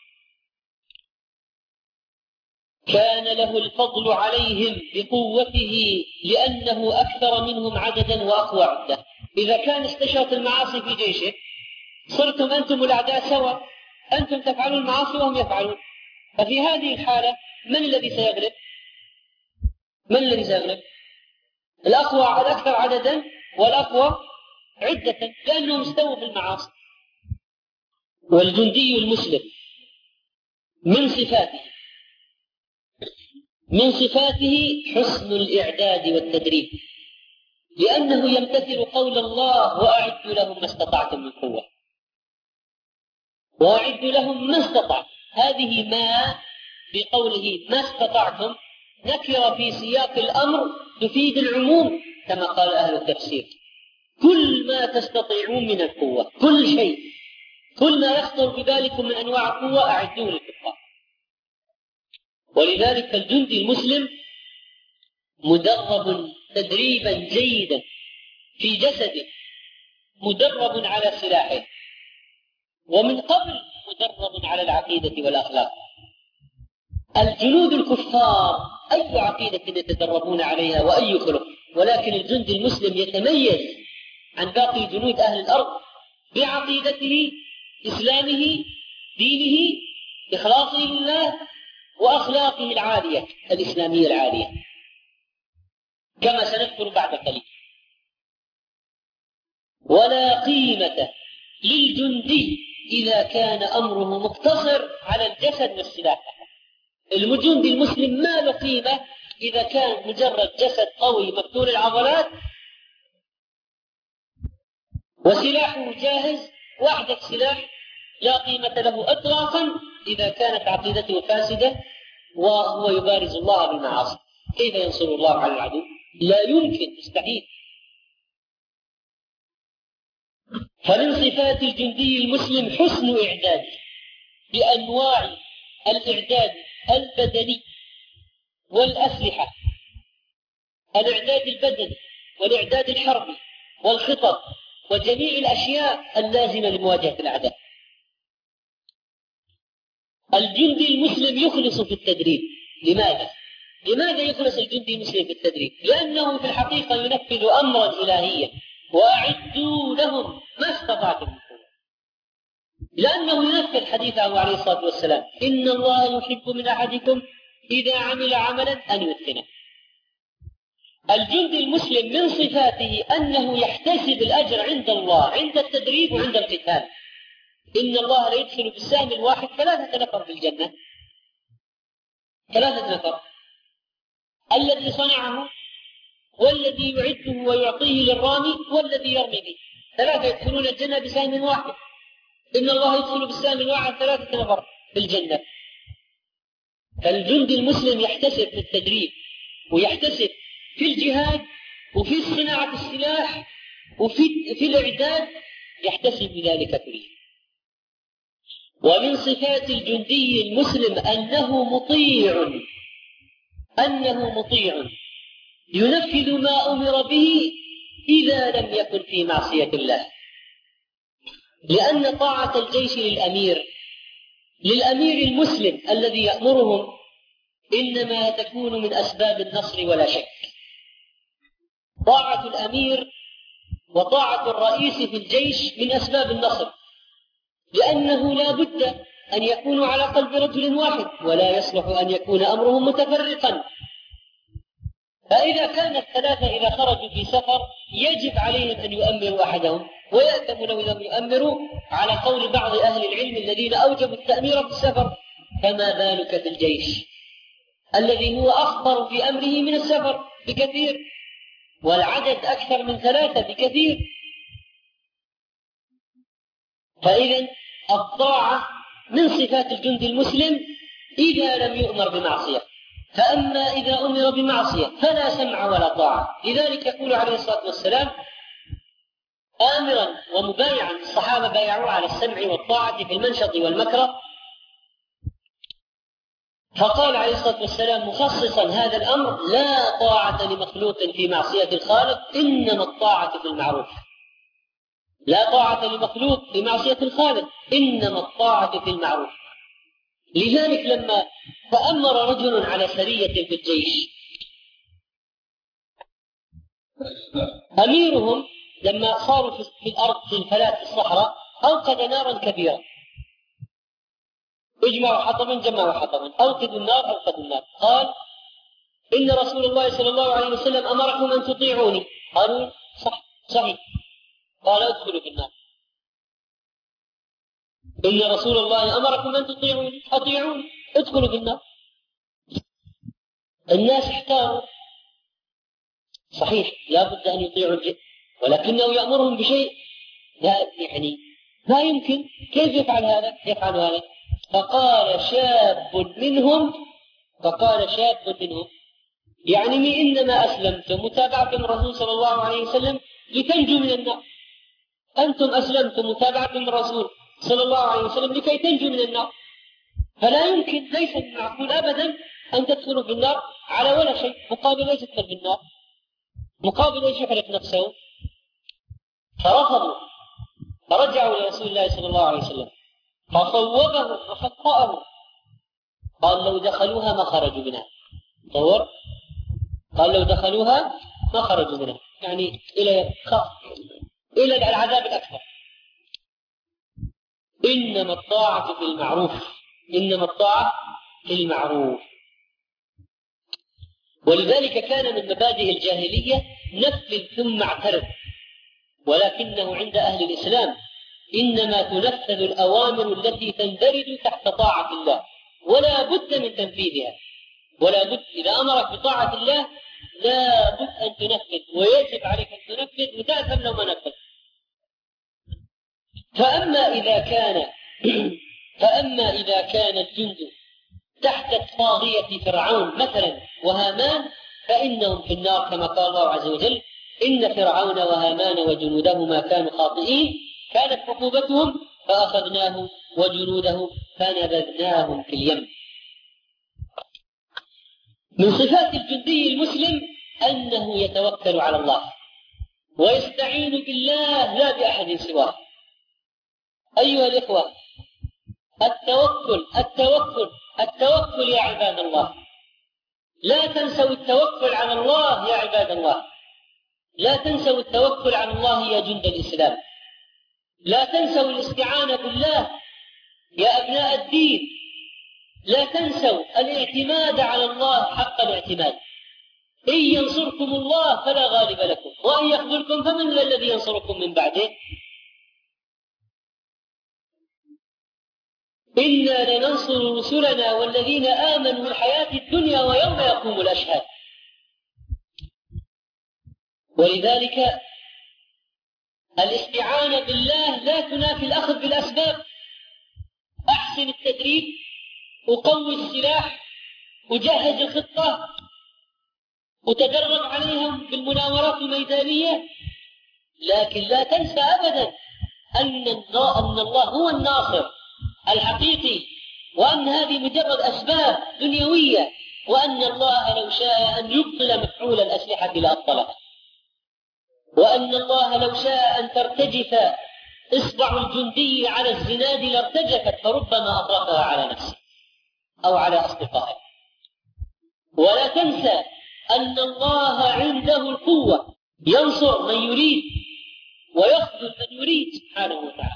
كان له الفضل عليهم بقوته لأنه أكثر منهم عددا وأقوى عدة. إذا كان استشرت المعاصي في جيشه، صرتم أنتم الأعداء سوا، أنتم تفعلون المعاصي وهم يفعلون، ففي هذه الحالة من الذي سيغلب؟ من الذي سيغلب؟ الأقوى الأكثر عددا والأقوى عدة، لأنهم استووا في المعاصي. والجندي المسلم من صفاته من صفاته حسن الإعداد والتدريب، لأنه يمتثل قول الله: وأعدوا لهم ما استطعتم من قوة، وأعدوا لهم ما استطعتم. هذه ما بقوله ما استطعتم نكرة في سياق الأمر تفيد العموم، كما قال أهل التفسير: كل ما تستطيعون من القوة، كل شيء، كل ما يخطر ببالكم من أنواع القوة أعدوه للكفار. ولذلك الجندي المسلم مدرب تدريبا جيدا في جسده، مدرب على سلاحه، ومن قبل مدرب على العقيدة والأخلاق. الجنود الكفار أي عقيدة يتدربون عليها وأي خلق، ولكن الجندي المسلم يتميز عن باقي جنود أهل الأرض بعقيدته، إسلامه، دينه، إخلاصه لله، وأخلاقه العالية الإسلامية العالية، كما سنذكر بعد قليل. ولا قيمة للجندي إذا كان أمره مقتصر على الجسد والسلاح. الجندي المسلم ما له قيمة إذا كان مجرد جسد قوي مفتول العضلات وسلاحه جاهز، وحدة سلاح لا قيمة له إطلاقا إذا كانت عقيدته فاسدة وهو يبارز الله بالمعاصي. كيف ينصر الله على العدو؟ لا يمكن، مستحيل. فمن صفات الجندي المسلم حسن إعداده بأنواع الإعداد البدني والأسلحة، الإعداد البدني والإعداد الحربي والخطط وجميع الأشياء اللازمة لمواجهة الأعداء. الجندي المسلم يخلص في التدريب. لماذا؟ لماذا يخلص الجندي المسلم في التدريب؟ لأنه في الحقيقة ينفذ أمرا إلهيا: وأعدوا لهم ما استطعتم من قوة. لأنه ينفذ حديثه عليه الصلاة والسلام: إن الله يحب من أحدكم إذا عمل عملا أن يتقنه. الجندي المسلم من صفاته أنه يحتسب الأجر عند الله عند التدريب وعند القتال. إن الله لا يدخل بالسهم الواحد ثلاثة نفر في الجنة، ثلاثة نفر: الذي صنعه، والذي يعده ويعطيه للرامي، والذي يرمي به. ثلاثة يدخلون الجنة بسهم واحد. إن الله يدخل بالسهم الواحد ثلاثة نفر في الجنة. فالجندي المسلم يحتسب في التدريب، ويحتسب في الجهاد، وفي صناعة السلاح، وفي في الإعداد، يحتسب بذلك كله. ومن صفات الجندي المسلم أنه مطيع أنه مطيع ينفذ ما أمر به إذا لم يكن في معصية الله، لأن طاعة الجيش للأمير للأمير المسلم الذي يأمرهم إنما تكون من أسباب النصر ولا شك. طاعة الأمير وطاعة الرئيس في الجيش من أسباب النصر، لأنه لا بد أن يكونوا على قلب رجل واحد، ولا يصلح أن يكون أمرهم متفرقا. فإذا كان الثلاثة إذا خرجوا في سفر يجب عليهم أن يؤمروا أحدهم، ويأثم لو لم يؤمروا على قول بعض أهل العلم الذين أوجبوا التأمير في السفر. فما بالك في الجيش الذي هو أخطر في أمره من السفر بكثير، والعدد أكثر من ثلاثة بكثير. فإذا الطاعة من صفات الجند المسلم إذا لم يؤمر بمعصية، فأما إذا أمر بمعصية فلا سمع ولا طاعة. لذلك يقول عليه الصلاة والسلام آمرا ومبايعا، الصحابة بايعوا على السمع والطاعة في المنشط والمكره، فقال عليه الصلاة والسلام مخصصا هذا الأمر: لا طاعة لمخلوق في معصية الخالق، إنما الطاعة في المعروف. لا طاعة لمخلوق في معصية الخالق، إنما الطاعة في المعروف. لذلك لما تأمر رجل على سرية في الجيش، أميرهم لما صاروا في الأرض في الفلاة في الصحراء أوقد نارا كبيرة، اجمعوا حطبا جمعوا حطبا، أوقدوا النار أوقدوا النار. قال: إن رسول الله صلى الله عليه وسلم أمركم أن تطيعوني. قالوا: صح صحيح. قال: ادخلوا في النار. إن رسول الله أمركم أن تطيعوني، أطيعوني، ادخلوا في النار. الناس احتاروا، صحيح لا بد أن يطيعوا الجن، ولكنه يأمرهم بشيء لا يعني ما يمكن، كيف يفعل هذا؟ يفعل هذا. فقال شاب منهم فقال شاب منهم يعني إنما أسلمتم متابعة الرسول صلى الله عليه وسلم لتنجوا من النار. أنتم أسلمتم متابعة الرسول صلى الله عليه وسلم لكي تنجوا من النار، فلا يمكن، ليس معقول أبدا أن تدخلوا في النار على ولا شيء، مقابل ايش تدخل في النار؟ مقابل ايش يحرق نفسه؟ فرفضوا، فرجعوا لرسول الله صلى الله عليه وسلم فصوبهم وخطأهم. قال: لو دخلوها ما خرجوا منها. تصور؟ قال: لو دخلوها ما خرجوا منها، يعني إلى إلى العذاب الأكبر. إنما الطاعة في المعروف، إنما الطاعة في المعروف. ولذلك كان من مبادئ الجاهلية نفذ ثم اعترف، ولكنه عند أهل الإسلام إنما تنفذ الأوامر التي تندرج تحت طاعة الله، ولا بد من تنفيذها، ولا بد إذا أمرك بطاعة الله لا بد أن تنفذ، ويجب عليك أن تنفذ وتأثم لو ما نفذ. فأما إذا كان فأما إذا كان الجند تحت طاغية فرعون مثلا وهامان فإنهم في النار، كما قال الله عز وجل: إن فرعون وهامان وجنودهما كانوا خاطئين، كانت عقوبتهم فأخذناهم وجنوده فنبذناهم في اليم. من صفات الجندي المسلم أنه يتوكل على الله ويستعين بالله لا بأحد سواه. أيها الإخوة، التوكل التوكل التوكل يا عباد الله، لا تنسوا التوكل على الله يا عباد الله، لا تنسوا التوكل على الله يا جند الإسلام، لا تنسوا الاستعانة بالله يا أبناء الدين، لا تنسوا الاعتماد على الله حق الاعتماد. إن ينصركم الله فلا غالب لكم، وإن يخذلكم فمن الذي ينصركم من بعده؟ إنا لننصر رسلنا والذين آمنوا الحياة الدنيا ويوم يقوم الأشهاد. ولذلك الاستعانة بالله لا تنافي الأخذ بالأسباب. أحسن التدريب، وقوي السلاح، وجهز الخطة، وتدرب عليهم بالمناورات الميدانية، لكن لا تنسى أبدا أن الله هو الناصر الحقيقي، وأن هذه مجرد أسباب دنيوية وأن الله لو شاء أن يبطل مفعول الأسلحة لأبطلها، وأن الله لو شاء أن ترتجف إصبع الجندي على الزناد لارتجفت فربما أطلقها على نفسه أو على أصدقائه. ولا تنسى أن الله عنده القوة، ينصر من يريد ويخذل من يريد سبحانه وتعالى.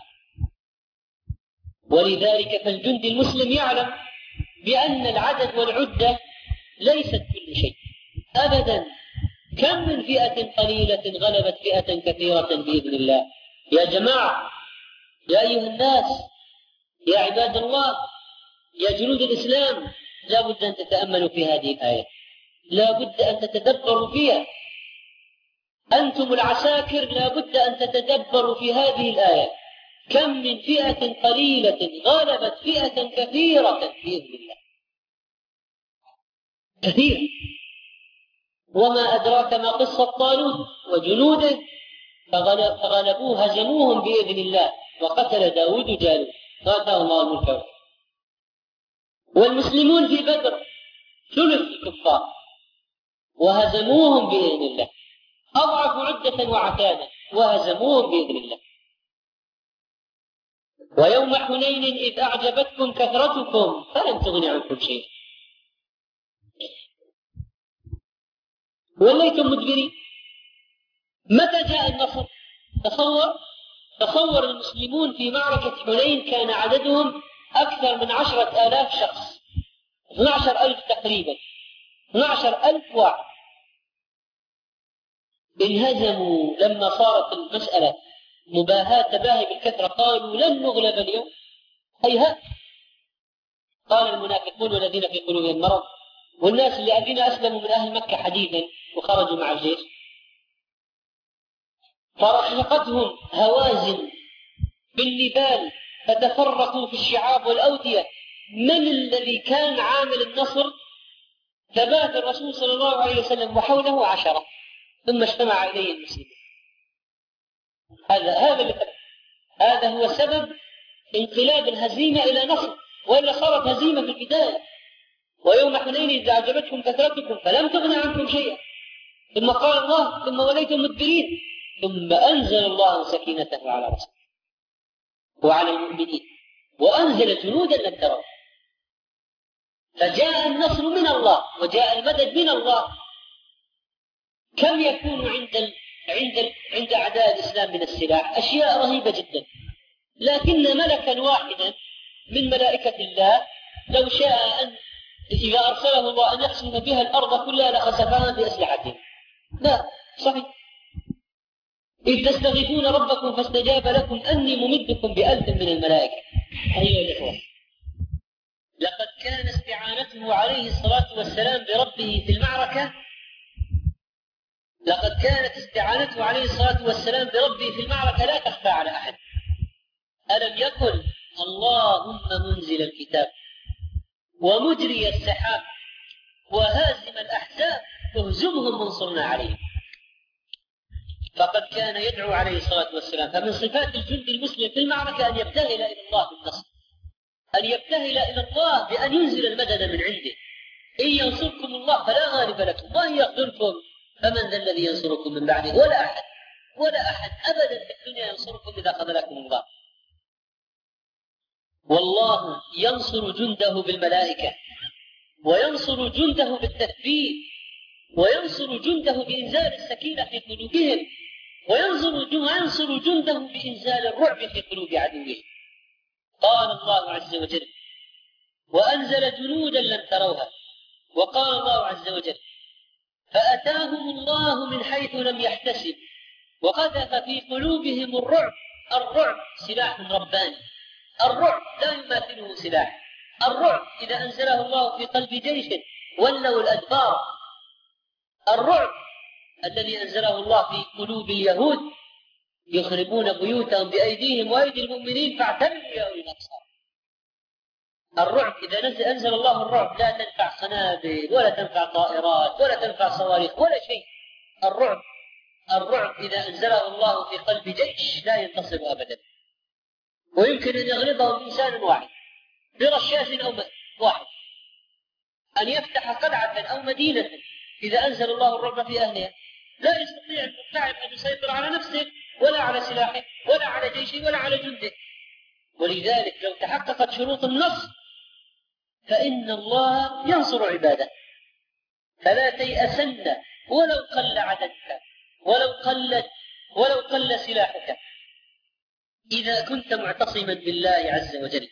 ولذلك فالجندي المسلم يعلم بأن العدد والعدة ليست كل شيء أبدا. كم من فئة قليلة غلبت فئة كثيرة بإذن الله. يا جماعة، يا أيها الناس، يا عباد الله، يا جنود الإسلام، لا بد أن تتأملوا في هذه الآية، لا بد أن تتدبروا فيها. أنتم العساكر لا بد أن تتدبروا في هذه الآية. كم من فئة قليلة غلبت فئة كثيرة بإذن الله، كثير. وما أدراك ما قصة طالوت وجنوده، فغلبوه هزموهم بإذن الله، وقتل داود جالوت وآتاه الله الملك. والمسلمون في بدر ثلث الكفار وهزموهم بإذن الله، أضعفوا عدة وعتادا وهزموهم بإذن الله. ويوم حنين إذ أعجبتكم كثرتكم فلم تغن عنكم شيئا وليتم مدبرين. متى جاء النصر؟ تصور تصور المسلمون في معركة حنين كان عددهم أكثر من عشرة آلاف شخص، اثني عشر ألف تقريبا، اثني عشر ألف واحد. انهزموا لما صارت المسألة مباهاة تباهي بالكثرة، قالوا لن نغلب اليوم، هيهات. قال المنافقون والذين في قلوبهم مرض والناس الذين أسلموا من أهل مكة حديثا وخرجوا مع الجيش، فرحقتهم هوازن بالنبال فتفرقوا في الشعاب والأودية. من الذي كان عامل النصر؟ ثبات الرسول صلى الله عليه وسلم وحوله عشرة، ثم اجتمع إليه المسلمين. هذا هذا هذا هو سبب انقلاب الهزيمة إلى نصر، وإلا صارت هزيمة في البداية. ويوم حنين إذ أعجبتكم كثرتكم فلم تغن عنكم شيئا، ثم قال الله ثم وليتم مدبرين، ثم أنزل الله سكينته على رسوله وعلى المؤمنين وأنزل جنودا لم تروا. فجاء النصر من الله وجاء المدد من الله. كم يكون عند ال... عند ال... عند أعداء الإسلام من السلاح؟ أشياء رهيبة جدا، لكن ملكا واحدا من ملائكة الله لو شاء أن إذا أرسله الله أن يقسم بها الأرض كلها لخسفها بأسلحته. لا، صحيح. إذ تستغيثون ربكم فاستجاب لكم أني ممدكم بألف من الملائكة. أيها الإخوة، لقد كان استعانته عليه الصلاة والسلام بربه في المعركة لقد كانت استعانته عليه الصلاة والسلام بربه في المعركة لا تخفى على أحد. ألم يقل اللهم منزل الكتاب ومجري السحاب وهازم الأحزاب اهزمهم وانصرنا عليهم. فقد كان يدعو عليه الصلاة والسلام. فمن صفات الجند المسلم في المعركة أن يبتهل إلى الله بالنصر، أن يبتهل إلى الله بأن ينزل المدد من عنده. إن ينصركم الله فلا غالب لكم وإن يخذلكم فمن ذا الذي ينصركم من بعده؟ ولا أحد، ولا أحد أبدا في الدنيا ينصركم إذا خذلكم الله. والله ينصر جنده بالملائكة، وينصر جنده بالتثبيت، وينصر جنده بإنزال السكينة في قلوبهم، وينصر جنده بإنزال الرعب في قلوب عدوه. قال الله عز وجل وأنزل جنودا لم تروها. وقال الله عز وجل فأتاهم الله من حيث لم يحتسب وقذف في قلوبهم الرعب. الرعب سلاح رباني، الرعب لا يماثله سلاح. الرعب إذا أنزله الله في قلب جيش ولوا الأدبار. الرعب الذي أنزله الله في قلوب اليهود يخربون بيوتهم بأيديهم وأيدي المؤمنين فاعتبروا يا أولي الأبصار. الرعب إذا نزل أنزل الله الرعب لا تنفع قنابل ولا تنفع طائرات ولا تنفع صواريخ ولا شيء. الرعب الرعب إذا أنزله الله في قلب جيش لا ينتصر أبدا، ويمكن أن يغلبه إنسان واحد برشاش أو واحد. أن يفتح قلعة أو مدينة إذا أنزل الله الرعب في أهلها، لا يستطيع المرتعب أن يسيطر على نفسه ولا على سلاحه ولا على جيشه ولا على جنده. ولذلك لو تحققت شروط النصر فإن الله ينصر عباده. فلا تيأسن ولو قل عددك ولو قلت ولو قل سلاحك إذا كنت معتصما بالله عز وجل.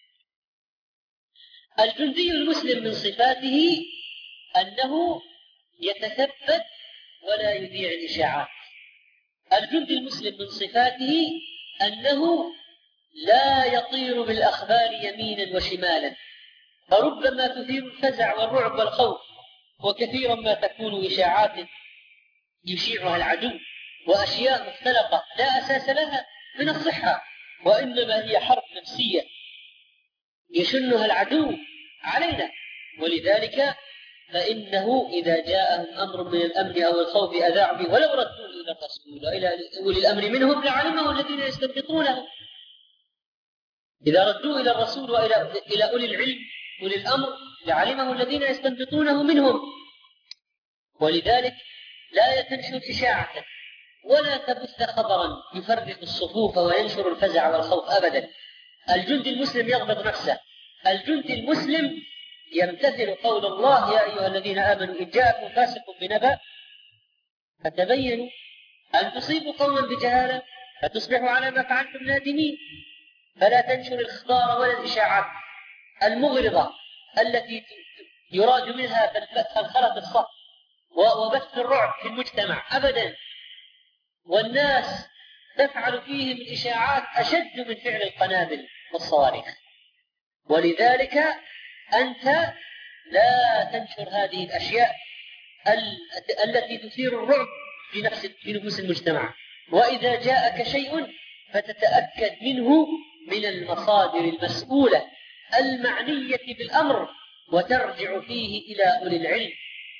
الجندي المسلم من صفاته أنه يتثبت ولا يذيع الإشاعات. الجندي المسلم من صفاته أنه لا يطير بالأخبار يمينا وشمالا، فربما تثير الفزع والرعب والخوف، وكثيرا ما تكون إشاعات يشيعها العدو وأشياء مختلقة لا أساس لها من الصحة، وإنما هي حرب نفسية يشنها العدو علينا. ولذلك فإنه إذا جاءهم أمر من الأمن أو الخوف أذاعوا به ولو ردوا إلى الرسول وإلى أولي الأمر منهم لعلمه الذين يستنبطونه. إذا ردوا إلى الرسول وإلى إلى أولي العلم أولي الأمر لعلمه الذين يستنبطونه منهم. ولذلك لا تنشر إشاعة ولا تبث خبرا يفرق الصفوف وينشر الفزع والخوف أبدا. الجندي المسلم يضبط نفسه. الجندي المسلم يمتثل قول الله يا أيها الذين آمنوا إن جاءكم فاسق بنبأ فتبينوا أن تصيبوا قوما بجهالة فتصبحوا على ما فعلتم نادمين. فلا تنشر الإخبار ولا الإشاعات المغرضة التي يراد منها خلخلة الصف وبث الرعب في المجتمع أبدا. والناس تفعل فيه من إشاعات أشد من فعل القنابل والصواريخ. ولذلك أنت لا تنشر هذه الأشياء التي تثير الرعب في نفس في نفوس المجتمع. وإذا جاءك شيء فتتأكد منه من المصادر المسؤولة المعنية بالأمر وترجع فيه إلى أولي العلم.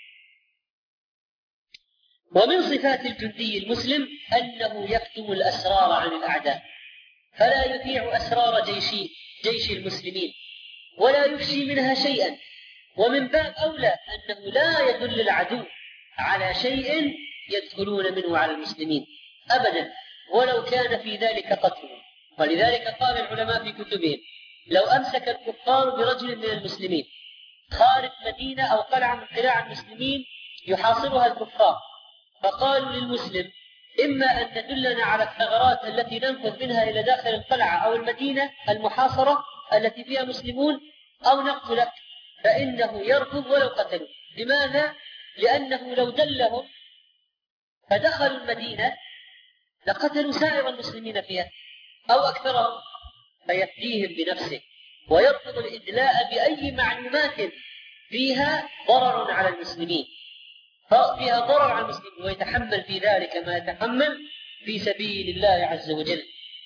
ومن صفات الجندي المسلم أنه يكتم الأسرار عن الأعداء، فلا يذيع أسرار جيش جيش المسلمين ولا يفشي منها شيئا. ومن باب أولى أنه لا يدل العدو على شيء يدخلون منه على المسلمين أبدا ولو كان في ذلك قتل. ولذلك قال العلماء في كتبهم لو أمسك الكفار برجل من المسلمين خارج مدينة أو قلعة من قلاع المسلمين يحاصرها الكفار، فقالوا للمسلم إما أن تدلنا على الثغرات التي ننفذ منها إلى داخل القلعة أو المدينة المحاصرة التي فيها مسلمون أو نقتلك، فإنه يرفض ولو قتلوا. لماذا؟ لأنه لو دلهم فدخلوا المدينة لقتلوا سائر المسلمين فيها أو أكثرهم، فيفديهم بنفسه ويرفض الإدلاء بأي معلومات فيها ضرر على المسلمين فيها ضرر على المسلمين ويتحمل في ذلك ما يتحمل في سبيل الله عز وجل.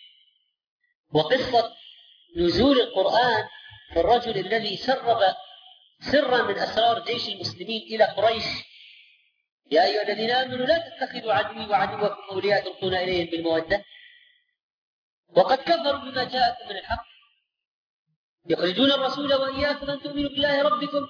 وقصة نزول القرآن في الرجل الذي سرب سرا من أسرار جيش المسلمين إلى قريش يا أيها الذين آمنوا لا تتخذوا عدوي وعدوكم أولياء تلقون إليهم بالمودة وقد كفروا بما جاءكم من الحق يخرجون الرسول وإياكم أن تؤمنوا بالله ربكم.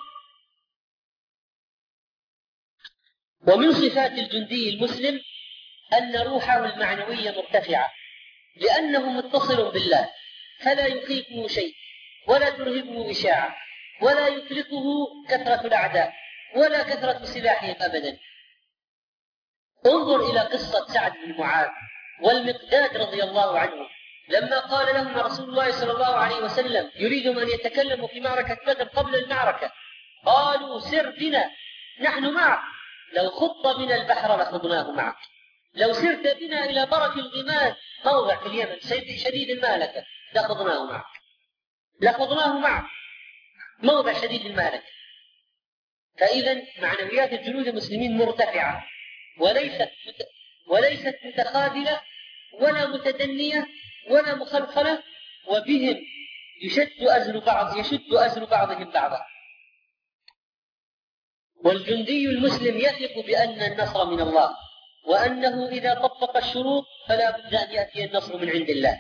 ومن صفات الجندي المسلم أن روحه المعنوية مرتفعة لأنه متصل بالله، فلا يخيفه شيء ولا ترهبه إشاعة ولا يقلقه كثرة الأعداء ولا كثرة سلاحهم أبدا. انظر إلى قصة سعد بن معاذ والمقداد رضي الله عنه لما قال لهم رسول الله صلى الله عليه وسلم يريدهم أن يتكلموا في معركة بدر قبل المعركة، قالوا سر بنا نحن معك، لو خط بنا البحر لخضناه معك، لو سرت بنا إلى برك الغماد موضع في اليمن شديد المهلكة لخضناه معك لخضناه معك موضع شديد المهلكة. فإذا معنويات الجنود المسلمين مرتفعة وليست وليست متخاذلة ولا متدنية ولا مخلخلة، وبهم يشد أزر بعض يشد أزر بعضهم بعضا. والجندي المسلم يثق بأن النصر من الله وأنه إذا طبق الشروط فلا بد أن يأتي النصر من عند الله.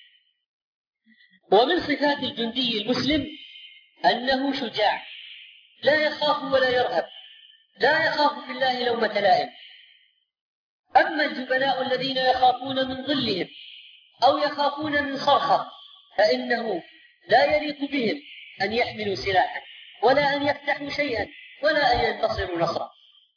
ومن صفات الجندي المسلم أنه شجاع لا يخاف ولا يرهب، لا يخاف في الله لومة لائم. أما الجبناء الذين يخافون من ظلهم أو يخافون من صرخة فإنه لا يليق بهم أن يحملوا سلاحا ولا أن يفتحوا شيئا ولا أن ينتصروا نصرا.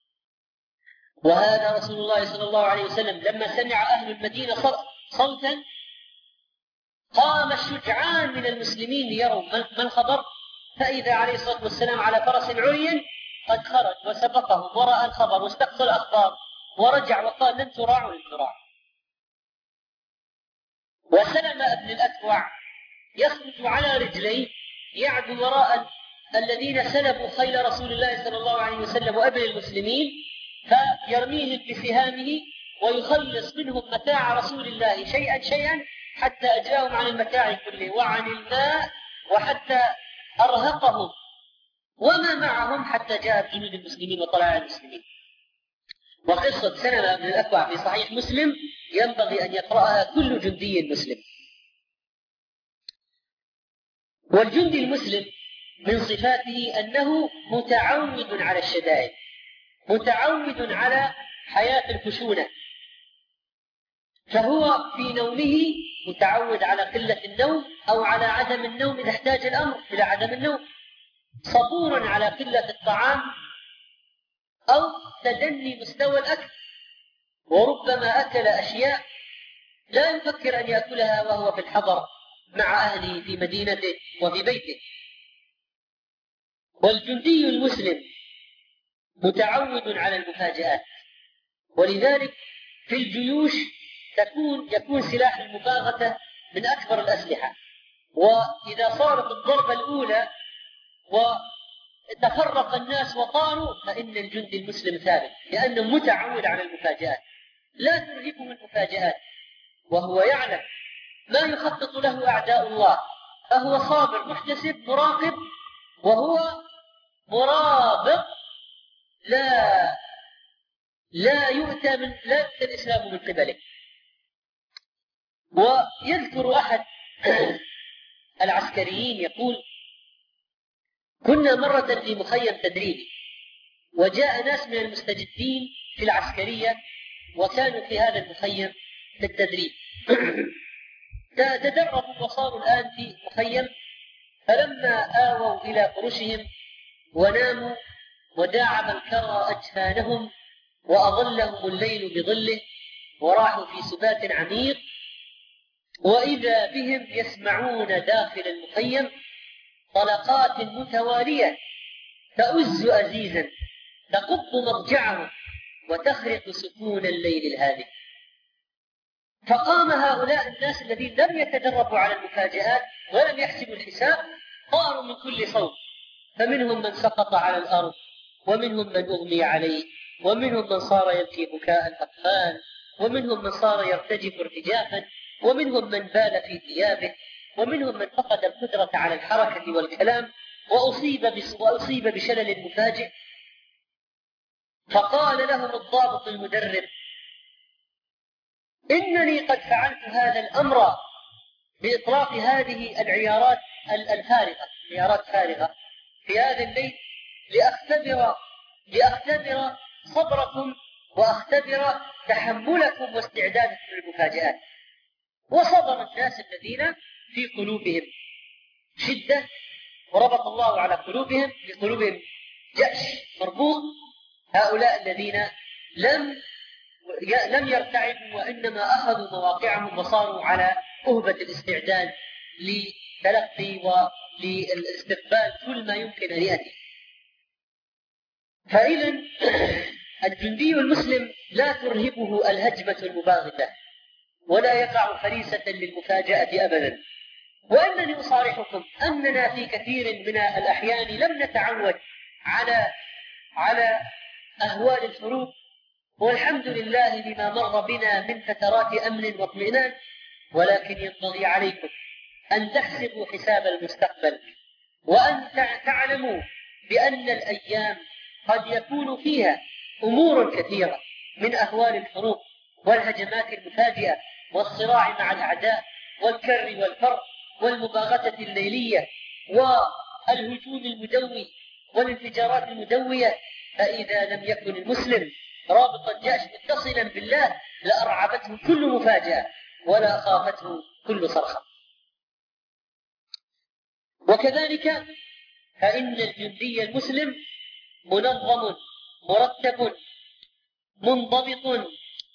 وهذا رسول الله صلى الله عليه وسلم لما سمع أهل المدينة صوتا قام الشجعان من المسلمين ليروا ما الخبر، فإذا عليه الصلاة والسلام على فرس عري قد خرج وسبقهم ورأى الخبر واستقصى الأخبار ورجع وقال لن تراعوا لن تراعوا. وسلم بن الأكوع يخرج على رجليه يعدو وراء الذين سلبوا خيل رسول الله صلى الله عليه وسلم وأبل المسلمين، فيرميهم بسهامه ويخلص منهم متاع رسول الله شيئا شيئا حتى أجلاهم عن المتاع كله وعن الماء، وحتى أرهقهم وما معهم حتى جاءت جنود المسلمين وطلع المسلمين. وقصة سلمة بن الأكوع في صحيح مسلم ينبغي أن يقرأها كل جندي مسلم. والجندي المسلم من صفاته أنه متعود على الشدائد، متعود على حياة الخشونة، فهو في نومه متعود على قلة النوم أو على عدم النوم إذا احتاج الأمر إلى عدم النوم، صبورا على قلة الطعام أو تدني مستوى الأكل، وربما أكل أشياء لا يفكر أن يأكلها وهو في الحضر مع أهله في مدينته وفي بيته. والجندي المسلم متعود على المفاجآت، ولذلك في الجيوش تكون يكون سلاح المباغتة من أكبر الأسلحة، وإذا صارت الضربة الأولى وتفرق الناس وطاروا فإن الجندي المسلم ثابت لأنه متعود على المفاجآت، لا ترهقه المفاجآت، وهو يعلم ما يخطط له أعداء الله، فهو صابر محتسب مراقب، وهو مرابط لا لا يؤتى من لا يؤتى الإسلام من قبله. ويذكر أحد العسكريين يقول: كنا مرة في مخيم تدريبي وجاء ناس من المستجدين في العسكرية وكانوا في هذا المخيم في التدريب تدربوا وصاروا الآن في مخيم، فلما آووا إلى فرشهم وناموا وداعب الكرى أجفانهم وأظلهم الليل بظله وراحوا في سبات عميق، وإذا بهم يسمعون داخل المخيم طلقات متوالية تؤز أزيزا تقض مضجعهم وتخرق سكون الليل الهادئ. فقام هؤلاء الناس الذين لم يتدربوا على المفاجآت ولم يحسبوا الحساب طاروا من كل صوت، فمنهم من سقط على الأرض، ومنهم من أغمي عليه، ومنهم من صار يبكي بكاء الأطفال، ومنهم من صار يرتجف ارتجافا، ومنهم من بال في ثيابه، ومنهم من فقد القدرة على الحركة والكلام وأصيب وأصيب بشلل مفاجئ. فقال لهم الضابط المدرب: إنني قد فعلت هذا الأمر بإطلاق هذه العيارات الفارغة عيارات فارغة في هذا الليل لأختبر لأختبر صبركم وأختبر تحملكم واستعدادكم للمفاجآت. وصبر الناس الذين في قلوبهم شدة، وربط الله على قلوبهم في قلوبهم جأش مربوط، هؤلاء الذين لم لم يرتعبوا وإنما أخذوا مواقعهم وصاروا على أهبة الاستعداد لتلقي وللاستقبال كل ما يمكن أن يأتي. فإذا الجندي المسلم لا ترهبه الهجمة المباغتة ولا يقع فريسة للمفاجأة أبدا. وأنني أصارحكم أننا في كثير من الأحيان لم نتعود على على أهوال الحروب، والحمد لله لما مر بنا من فترات أمن واطمئنان، ولكن ينبغي عليكم أن تحسبوا حساب المستقبل، وأن تعلموا بأن الأيام قد يكون فيها أمور كثيرة من أهوال الحروب والهجمات المفاجئة والصراع مع الأعداء والكر والفر والمباغتة الليلية والهجوم المدوي والانفجارات المدوية، فإذا لم يكن المسلم رابط الجأش متصلا بالله لأرعبته كل مفاجأة ولا خافته كل صرخة. وكذلك فإن الجندي المسلم منظم مرتب منضبط،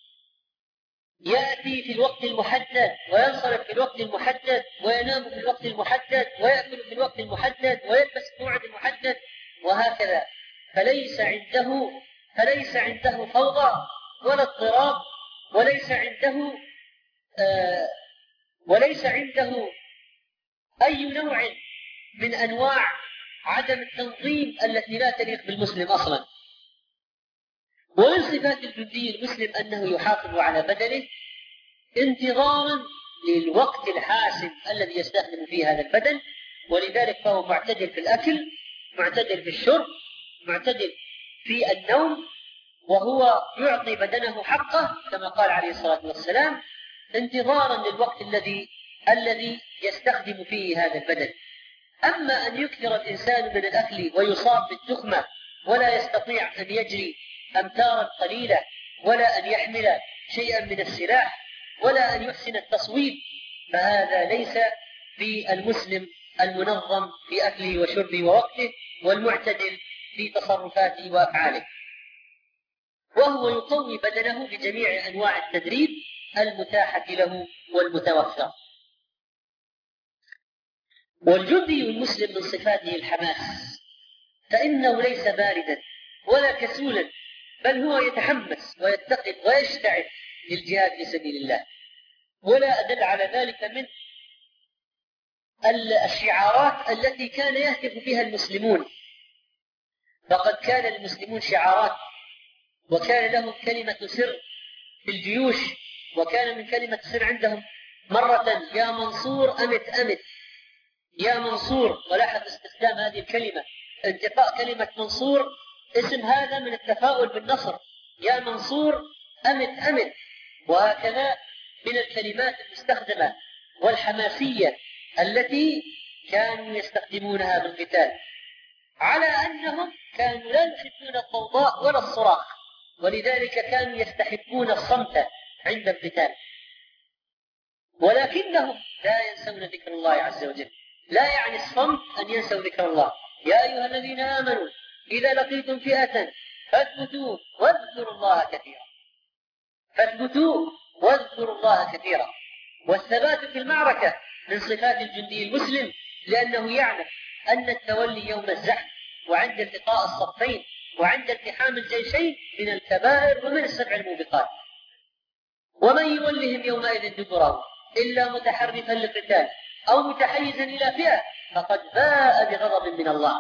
يأتي في الوقت المحدد وينصرف في الوقت المحدد وينام في الوقت المحدد ويأكل في الوقت المحدد ويلبس في الموعد المحدد وهكذا. فليس عنده فليس عنده فوضى ولا اضطراب، وليس عنده آه وليس عنده أي نوع من أنواع عدم التنظيم التي لا تليق بالمسلم أصلا. ومن صفات الجندي المسلم أنه يحافظ على بدنه انتظارا للوقت الحاسم الذي يستخدم فيه هذا البدن، ولذلك فهو معتدل في الأكل، معتدل في الشرب، معتدل في النوم، وهو يعطي بدنه حقه كما قال عليه الصلاة والسلام انتظارا للوقت الذي الذي يستخدم فيه هذا البدن. أما أن يكثر الإنسان من الأكل ويصاب بالتخمة ولا يستطيع أن يجري أمتارا قليلة ولا أن يحمل شيئا من السلاح ولا أن يحسن التصويب، فهذا ليس في المسلم المنظم في أكله وشربه ووقته والمعتدل في تصرفاته وأفعاله، وهو يقوي بدنه بجميع أنواع التدريب المتاحة له والمتوفرة. والجندي المسلم من صفاته الحماس، فإنه ليس باردا ولا كسولا، بل هو يتحمس ويتقد ويشتعل للجهاد في سبيل الله. ولا أدل على ذلك من الشعارات التي كان يهتف بها المسلمون، فقد كان للمسلمون شعارات، وكان لهم كلمة سر في الجيوش، وكان من كلمة سر عندهم مرة يا منصور أمت أمت، يا منصور. ولاحظ استخدام هذه الكلمة، انتقاء كلمة منصور اسم هذا من التفاؤل بالنصر، يا منصور أمت أمت. وهكذا من الكلمات المستخدمة والحماسية التي كانوا يستخدمونها بالقتال، على أنهم كانوا لا يحبون الضوضاء ولا الصراخ، ولذلك كانوا يستحبون الصمت عند القتال، ولكنهم لا ينسون ذكر الله عز وجل. لا يعني الصمت أن ينسوا ذكر الله. يا أيها الذين آمنوا إذا لقيتم فئة فاثبتوا واذكروا الله كثيرا، فاثبتوا واذكروا الله كثيرا. والثبات في المعركة من صفات الجندي المسلم، لأنه يعلم أن التولي يوم الزحف وعند التقاء الصفين وعند التحام الجيشين من الكبائر ومن السبع الموبقات. ومن يولهم يومئذ دبره إلا متحرفا للقتال أو متحيزا إلى فئة فقد باء بغضب من الله.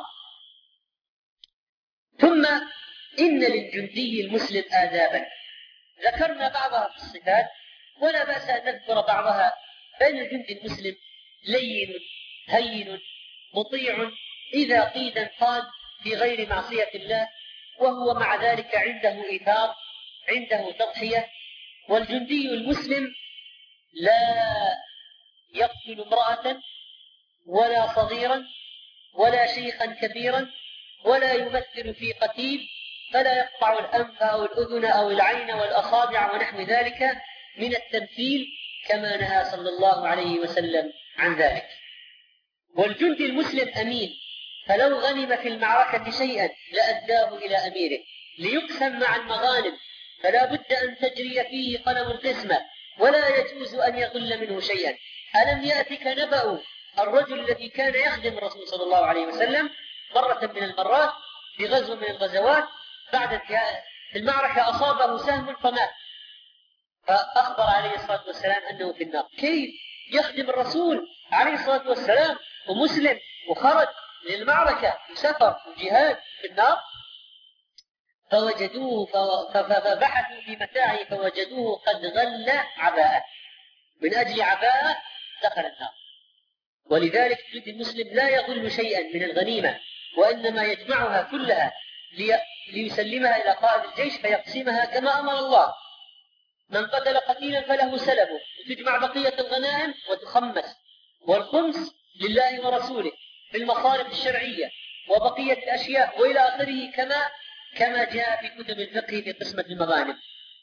ثم إن للجندي المسلم آدابا ذكرنا بعضها في الصفات، ولا بأس أن نذكر بعضها. فإن الجندي المسلم لين هين مطيع، إذا قيد انقاد في غير معصية الله، وهو مع ذلك عنده إيثار، عنده تضحية. والجندي المسلم لا يقتل امرأة ولا صغيرا ولا شيخا كبيرا ولا يمثل في قتيل، فلا يقطع الأنف أو الأذن أو العين والأصابع ونحو ذلك من التمثيل، كما نهى صلى الله عليه وسلم عن ذلك. والجندي المسلم أمين، فلو غنم في المعركة شيئا لأداه إلى أميره ليقسم مع المغانم، فلا بد أن تجري فيه قلم القسمة، ولا يجوز أن يغل منه شيئا. ألم يأتك نبأ الرجل الذي كان يخدم الرسول صلى الله عليه وسلم مرة من المرات في غزو من الغزوات، بعد انتهاء المعركة أصابه سهم فمات، فأخبر عليه الصلاة والسلام أنه في النار. كيف يخدم الرسول عليه الصلاة والسلام ومسلم وخرج للمعركة وسفر وجهاد في النار؟ فوجدوه فبحثوا في متاعه فوجدوه قد غل عباءة، من أجل عباءة دخل النار. ولذلك الجندي المسلم لا يغل شيئا من الغنيمة، وإنما يجمعها كلها ليسلمها إلى قائد الجيش فيقسمها كما أمر الله. من قتل قتيلا فله سلبه، وتجمع بقية الغنائم وتخمس، والخمس لله ورسوله في المصارف الشرعية، وبقية الأشياء وإلى آخره، كما كما جاء في كتب الفقه في قسمة المغانم.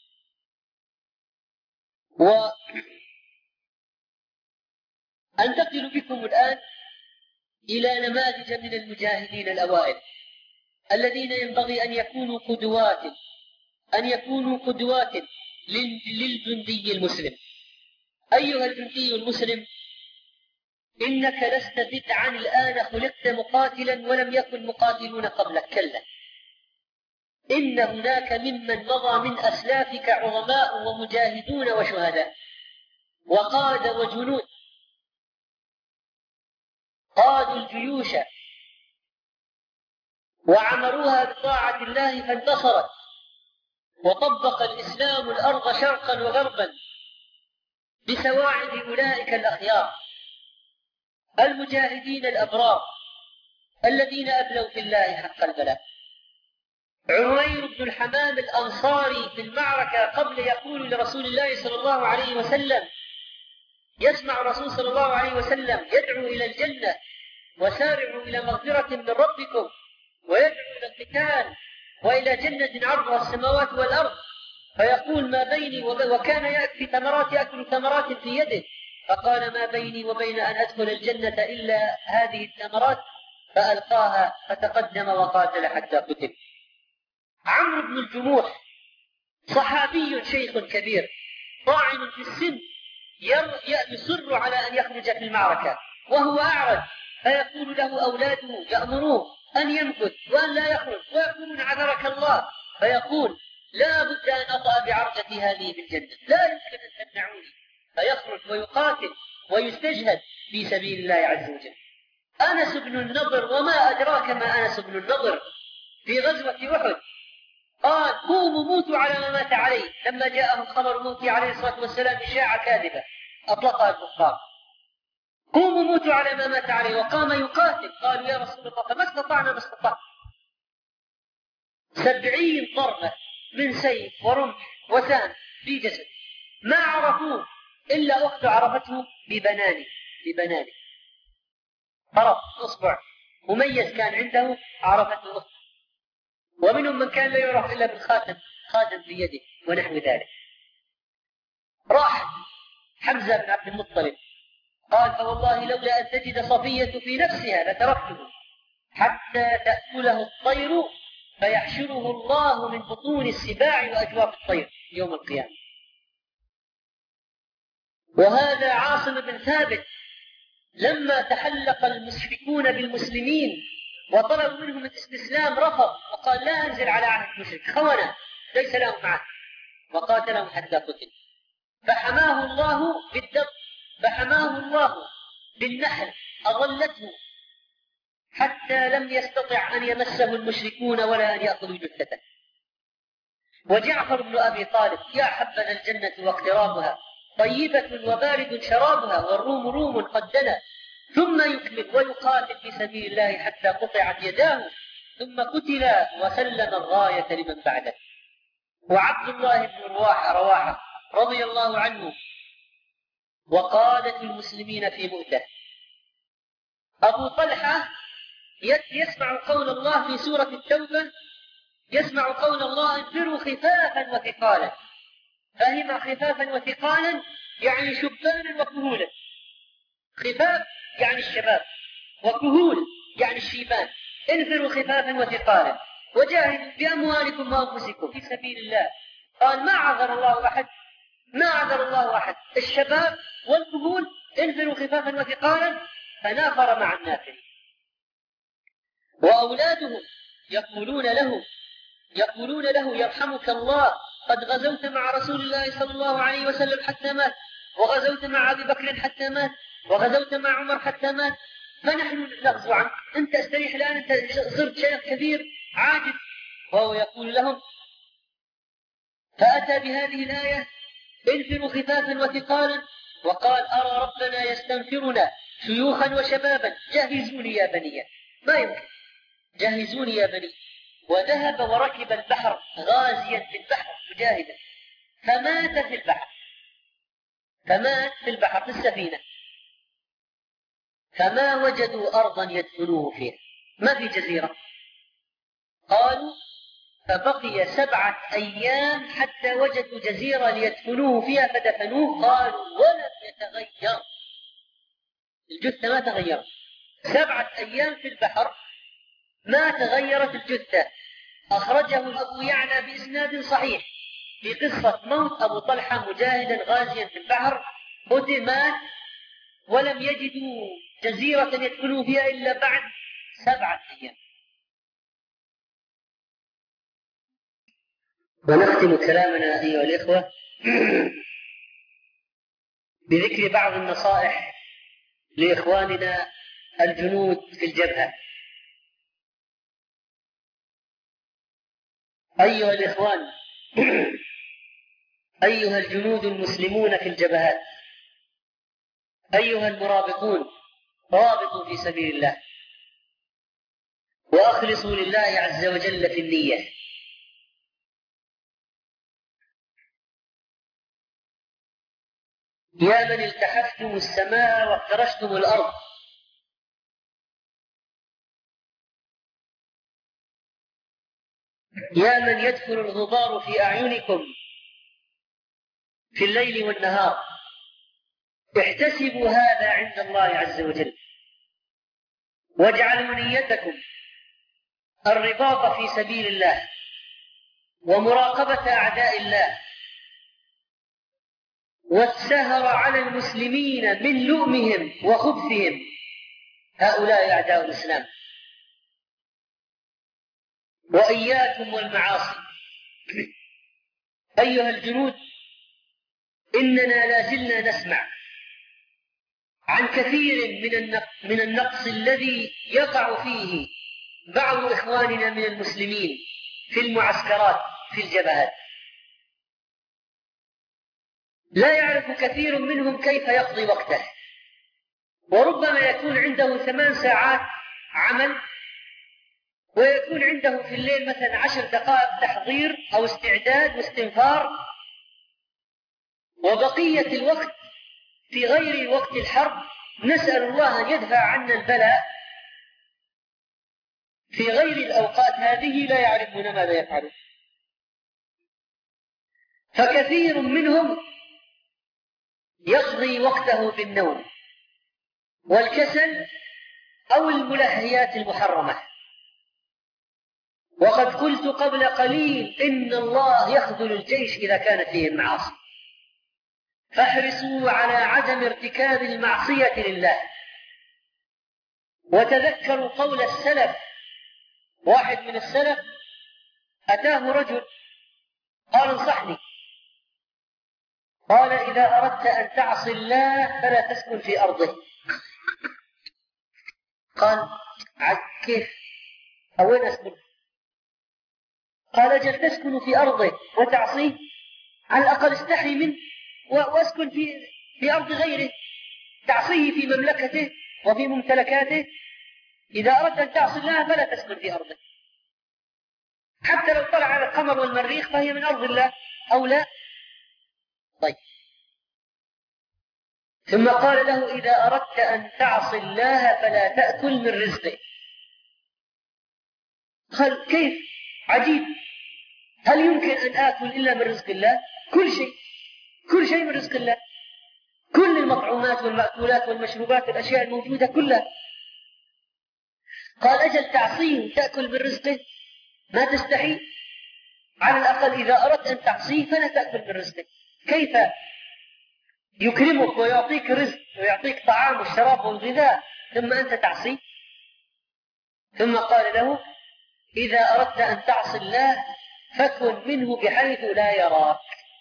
وأنتقل بكم الآن إلى نماذج من المجاهدين الأوائل الذين ينبغي أن يكونوا قدوات أن يكونوا قدوات للجندي المسلم. أيها الجندي المسلم، إنك لست بدعا الآن خلقت مقاتلا ولم يكن مقاتلون قبلك، كلا، إن هناك ممن مضى من أسلافك عظماء ومجاهدون وشهداء وقاد وجنود، قادوا الجيوش وعمروها بطاعة الله فانتصرت، وطبق الإسلام الأرض شرقا وغربا بسواعد أولئك الأخيار المجاهدين الأبرار الذين أبلوا في الله حق البلاء. عمير بن الحمام الأنصاري في المعركة قبل يقول لرسول الله صلى الله عليه وسلم، يسمع الرسول صلى الله عليه وسلم يدعو إلى الجنة وسارعوا إلى مغفرة من ربكم، ويدعو إلى القتال وإلى جنة عرضها السماوات والأرض، فيقول ما بيني وب... وكان يأكل ثمرات يأكل ثمرات في يده، فقال ما بيني وبين أن أدخل الجنة إلا هذه الثمرات، فألقاها فتقدم وقاتل حتى قتل. عمرو بن الجموح صحابي شيخ كبير طاعن في السن، يصر على أن يخرج في المعركة وهو أعرج، فيقول له أولاده يأمروه أن يمكث وأن لا يخرج ويقولون عذرك الله، فيقول لا بد أن أطأ بعرجتي هذه بالجنة، لا يمكن أن تمنعوني، فيخرج ويقاتل ويستجهد في سبيل الله عز وجل. أنس بن النضر، وما أدراك ما أنس بن النضر، في غزوة أحد قال قوموا موتوا على ما مات عليه، لما جاءه خبر موته عليه الصلاة والسلام إشاعة كاذبة أطلقها الكفار، قوموا موتوا على ما مات عليه، وقام يقاتل. قالوا يا رسول الله فما استطعنا ما استطعنا، سبعين ضربة من سيف ورمح وسهم في جسد، ما عرفوه إلا أخت عرفته ببنانه ببنانه طرف أصبع مميز كان عنده عرفته أخت، ومنهم من كان لا يعرف إلا بالخاتم، خاتم في يده ونحو ذلك. راح حمزة بن عبد المطلب قال فوالله لولا أن تجد صفية في نفسها لتركته حتى تأكله الطير فيحشره الله من بطون السباع وأجواف الطير يوم القيامة. وهذا عاصم بن ثابت لما تحلق المشركون بالمسلمين وطلبوا منهم الاستسلام رفض وقال لا أنزل على عهد المشرك، خونة ليس لهم معه، وقاتلهم حتى قتل. فحماه الله بالدم، فحماه الله بالنحل أظلته حتى لم يستطع أن يمسه المشركون ولا أن يأخذوا جثته. وجعفر بن أبي طالب يا حبذا الجنة واقترابها، طيبة وبارد شرابها، والروم روم قد دنا، ثم يكمل ويقاتل في سبيل الله حتى قطعت يداه، ثم قتل وسلم الراية لمن بعده. وعبد الله بن رواحة رواحة رضي الله عنه وقادة المسلمين في مؤتة. أبو طلحة يسمع قول الله في سورة التوبة، يسمع قول الله انفروا خفافا وثقالا، فهم خفافا وثقالا يعني شبانا وكهولا، خفاف يعني الشباب وكهول يعني الشيبان، انفروا خفافا وثقالا وجاهدوا بأموالكم وأنفسكم في سبيل الله. قال ما عذر الله أحد، ما عذر الله أحد، الشباب والكهول انفروا خفافا وثقالا، فنافر مع النافر. وأولادهم يقولون له يقولون له يرحمك الله قد غزوت مع رسول الله صلى الله عليه وسلم حتى مات، وغزوت مع أبي بكر حتى مات، وغزوت مع عمر حتى مات، فنحن نغزو عنك، أنت استريح الآن، أنت صرت شيخ كبير عاجز. وهو يقول لهم، فأتى بهذه الآية انفروا خفافا وثقالا، وقال أرى ربنا يستنفرنا شيوخا وشبابا، جهزوني يا بني، ما يمكن، جهزوني يا بني. وذهب وركب البحر غازيا في البحر مجاهدا، فمات في البحر، فمات في البحر في السفينة، فما وجدوا أرضا يدفنوه فيها، ما في جزيرة. قالوا فبقي سبعة أيام حتى وجدوا جزيرة ليدفنوه فيها فدفنوه. قالوا ولم يتغير، الجثة ما تغيرت. سبعة أيام في البحر ما تغيرت الجثة. أخرجه أبو يعلى بإسناد صحيح في قصة موت أبو طلحة مجاهدا غازيا في البحر، مات ولم يجدوا جزيرة يدفنوا فيها إلا بعد سبعة أيام. ونختم كلامنا أيها الإخوة بذكر بعض النصائح لإخواننا الجنود في الجبهة. أيها الإخوان، أيها الجنود المسلمون في الجبهات، أيها المرابطون، رابطوا في سبيل الله وأخلصوا لله عز وجل في النية. يا من التحفتم السماء وافترشتم الأرض، يا من يدخل الغبار في أعينكم في الليل والنهار، احتسبوا هذا عند الله عز وجل، واجعلوا نيتكم الرباط في سبيل الله ومراقبة أعداء الله والسهر على المسلمين من لؤمهم وخبثهم. هؤلاء أعداء الإسلام. وإياكم والمعاصي. أيها الجنود، إننا لازلنا نسمع عن كثير من النقص الذي يقع فيه بعض إخواننا من المسلمين في المعسكرات في الجبهات. لا يعرف كثير منهم كيف يقضي وقته، وربما يكون عنده ثمان ساعات عمل، ويكون عنده في الليل مثلا عشر دقائق تحضير أو استعداد واستنفار، وبقية الوقت في غير وقت الحرب نسأل الله أن يدفع عنا البلاء. في غير الأوقات هذه لا يعرفون ماذا يفعلون. فكثير منهم يقضي وقته بالنوم والكسل أو الملهيات المحرمة. وقد قلت قبل قليل إن الله يخذل الجيش إذا كانت فيه المعاصي، فاحرصوا على عدم ارتكاب المعصية لله. وتذكروا قول السلف. واحد من السلف أتاه رجل قال انصحني، قال إذا أردت أن تعصي الله فلا تسكن في أرضه. قال كيف؟ أوين أسكن؟ قال أجل تسكن في أرضه وتعصيه، على الأقل استحي منه واسكن في في أرض غيره، تعصيه في مملكته وفي ممتلكاته. إذا أردت أن تعصي الله فلا تسكن في أرضه، حتى لو طلع على القمر والمريخ فهي من أرض الله أو لا. طيب، ثم قال له إذا أردت أن تعصي الله فلا تأكل من رزقه. قال كيف؟ عجيب، هل يمكن أن آكل إلا من رزق الله؟ كل شيء كل شيء من رزق الله، كل المطعومات والمأكولات والمشروبات والأشياء الموجودة كلها. قال أجل تعصيه تأكل من رزقه، ما تستحي؟ على الأقل إذا أردت أن تعصيه فلا تأكل من رزقه. كيف يكرمك ويعطيك رزق ويعطيك طعام والشراب والغذاء ثم أنت تعصيه؟ ثم قال له إذا أردت أن تعصي الله فكن منه بحيث لا يراك.